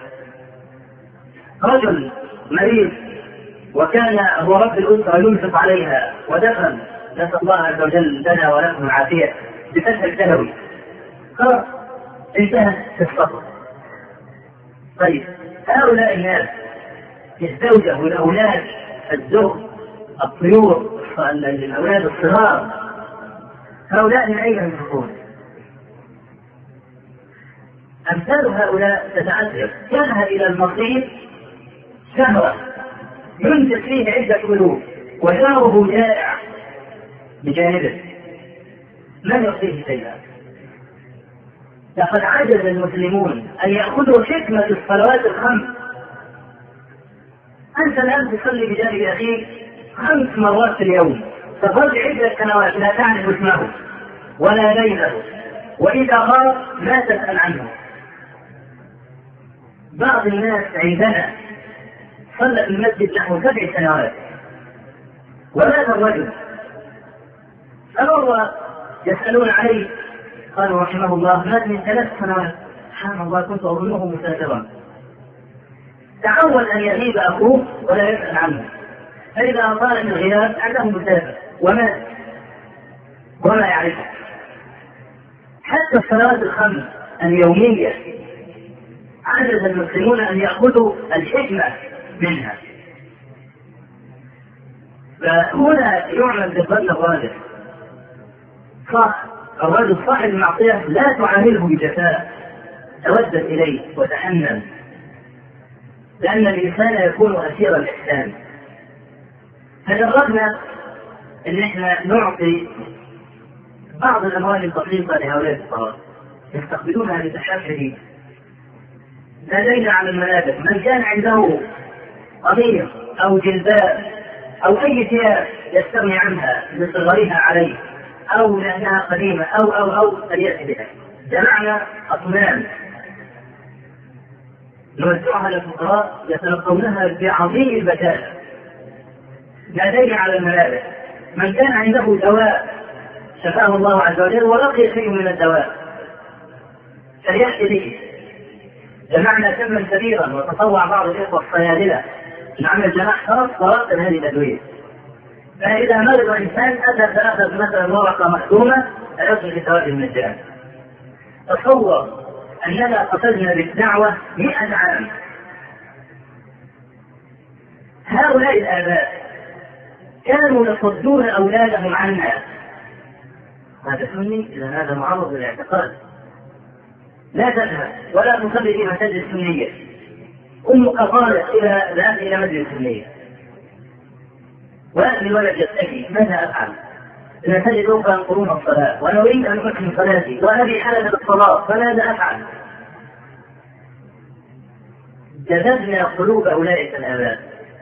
رجل مريض وكان هو رب الأسرة ينفق عليها ودخل، نسأل الله عز وجل لنا ولكم العافية، بفتح الدلوي، خلاص انتهت السفر. طيب هؤلاء الناس، الزوجة والأولاد، الزوج، الطيور، الأولاد الصغار، هؤلاء من أين ينفقون؟ أمثال هؤلاء تتعذب، يذهب إلى المصير شهرا ينفق فيه عدة قلوب وجاره جائع بجانبه، من يعطيه شيئا. لقد عجز المسلمون أن يأخذوا حكمة الصلوات الخمس. أنت الآن تصلي بجانب أخيك خمس مرات في اليوم، تظل عدة سنوات لا تعرف اسمه ولا بينه، وإذا غاب لا تسأل عنه. بعض الناس عندنا صلى في المسجد نحو سبع سنوات ومات الرجل، فمرة يسألون عليه قالوا رحمه الله مات من ثلاث سنوات. سبحان الله، كنت أظنه مسافرا. تعود أن يغيب أخوه ولا يسأل عنه، فإذا أطال من الغياب عنده مسافر ومات وما يعرفه. حتى الصلوات الخمس اليومية عجز المسلمون أن يأخذوا الحكمة منها. فهنا يعمل بالظن الراجح. صح، الرجل صاحب المعصية لا تعامله بجفاء، تودد إليه وتحنن، لأن الإنسان يكون أسير الإحسان. فجربنا أن احنا نعطي بعض الأموال البسيطة لهؤلاء الفقراء يستقبلونها بتحاب شديد. نادينا على المنابر من كان عنده قميص أو جلباب أو أي ثياب يستغني عنها لصغرها عليه أو لأنها قديمة أو أو أو فليأتي بها. جمعنا أصنام نوزعها للفقراء يتلقونها بعظيم البكاء. نادينا على المنابر من كان عنده دواء شفاه الله عز وجل ولقي شيء من الدواء فليأتي به. جمعنا كما كبيرا وتطوع بعض الإخوة الصيادلة نعمل جماح خاص خاص هذه الأدوية. فإذا مرض إنسان أتى فأخذ مثلا ورقة مختومة فيصل في ثواب المجان. تصور أننا قصدنا بالدعوة مئة عام. هؤلاء الآباء كانوا يصدون أولادهم عنا. هذا سني، إذا هذا معرض للاعتقاد. لا تذهب ولا تصلي في مساجد سنية. أمك قالت إلى ذهب إلى مسجد سنية وأهل الولد يستحي، ماذا أفعل؟ إذا تجدوك ينقرون الصلاة وأنا أريد أن أكمل صلاتي وأبي حالة الصلاة فماذا أفعل؟ جذبنا قلوب أولئك الآباء.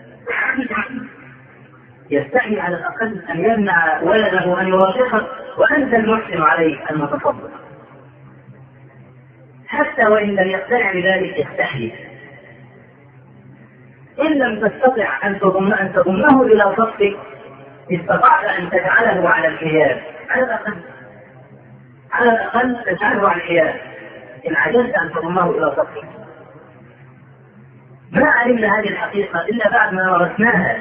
يستحي على الأقل أن يمنع ولده أن يرافقه وأنت المحسن عليه المتصدق، حتى وإن لم يقتنع بذلك يستحي. إن لم تستطع أن تضم أن تضمه إلى صفك استطعت أن تجعله على الحياد، على الأقل على الأقل تجعله على الحياد. إن عجزت أن تضمه إلى صفك. ما علمنا هذه الحقيقة إلا بعد ما ورثناها.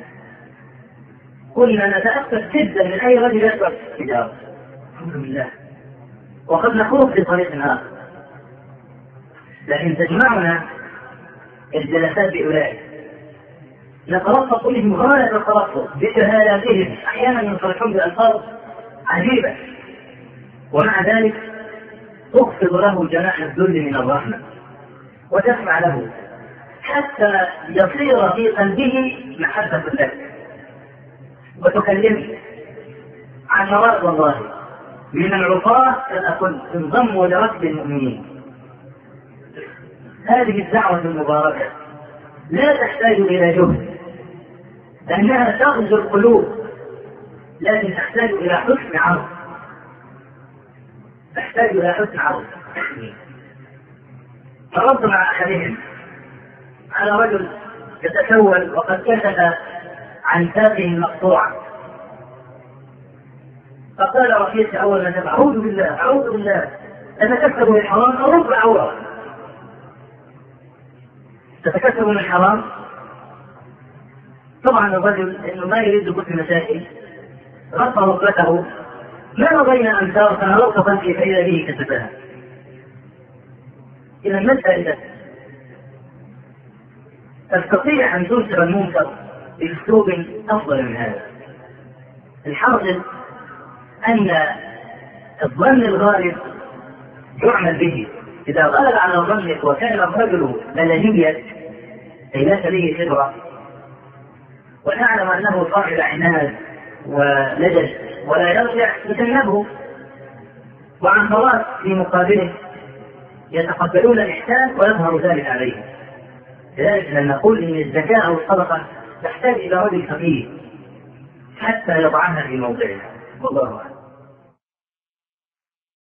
كنا نتأكد جدا من أي رجل يشرب السجارة الحمد لله، وقد نخوض في طريق آخر، لكن تجمعنا الجلسات بأولئك نترفق بهم غاية الترفق بجهالاتهم، أحيانا يصرحون بألفاظ عجيبة ومع ذلك تخفض له جناح الذل من الرحمة وتسمع له حتى يصير في قلبه محبة لك وتكلمه عن مراد الله. من العصاة كالأكل انضموا لركب المؤمنين. هذه الدعوة المباركة لا تحتاج إلى جهد لأنها تغزو القلوب، لكن تحتاج إلى حسن عرض. تحتاج إلى حسن عرض. مررت مع أحدهم على رجل يتسول وقد كشف عن ساقه المقطوعة، فقال رفيقي أول ما سمع: أعوذ بالله أعوذ بالله، أتكسب من الحرام أو رب عورة؟ تتكسب من الحرام؟ طبعا الرجل إنه ما يريد كل مشاكل غطى ركبته، ما مضينا أمتار فنرى خلفي فإذا به كسبها. إذا ما الفائدة؟ تستطيع أن تنشر المنكر بأسلوب أفضل من هذا. الحاصل أن الظن الغالب يعمل به. إذا غلب على ظنك وكان الرجل بلديا أي ليس به خبرة ونعلم أنه صاحب عناد ولجج ولا يرجع، يتجنبه، وعن خلاص في مقابله يتقبلون الإحسان ويظهر ذلك عليه. لذلك لن نقول إن الزكاة أو الصدقة تحتاج إلى رجل فقيه حتى يضعها في موضعها، والله أعلم.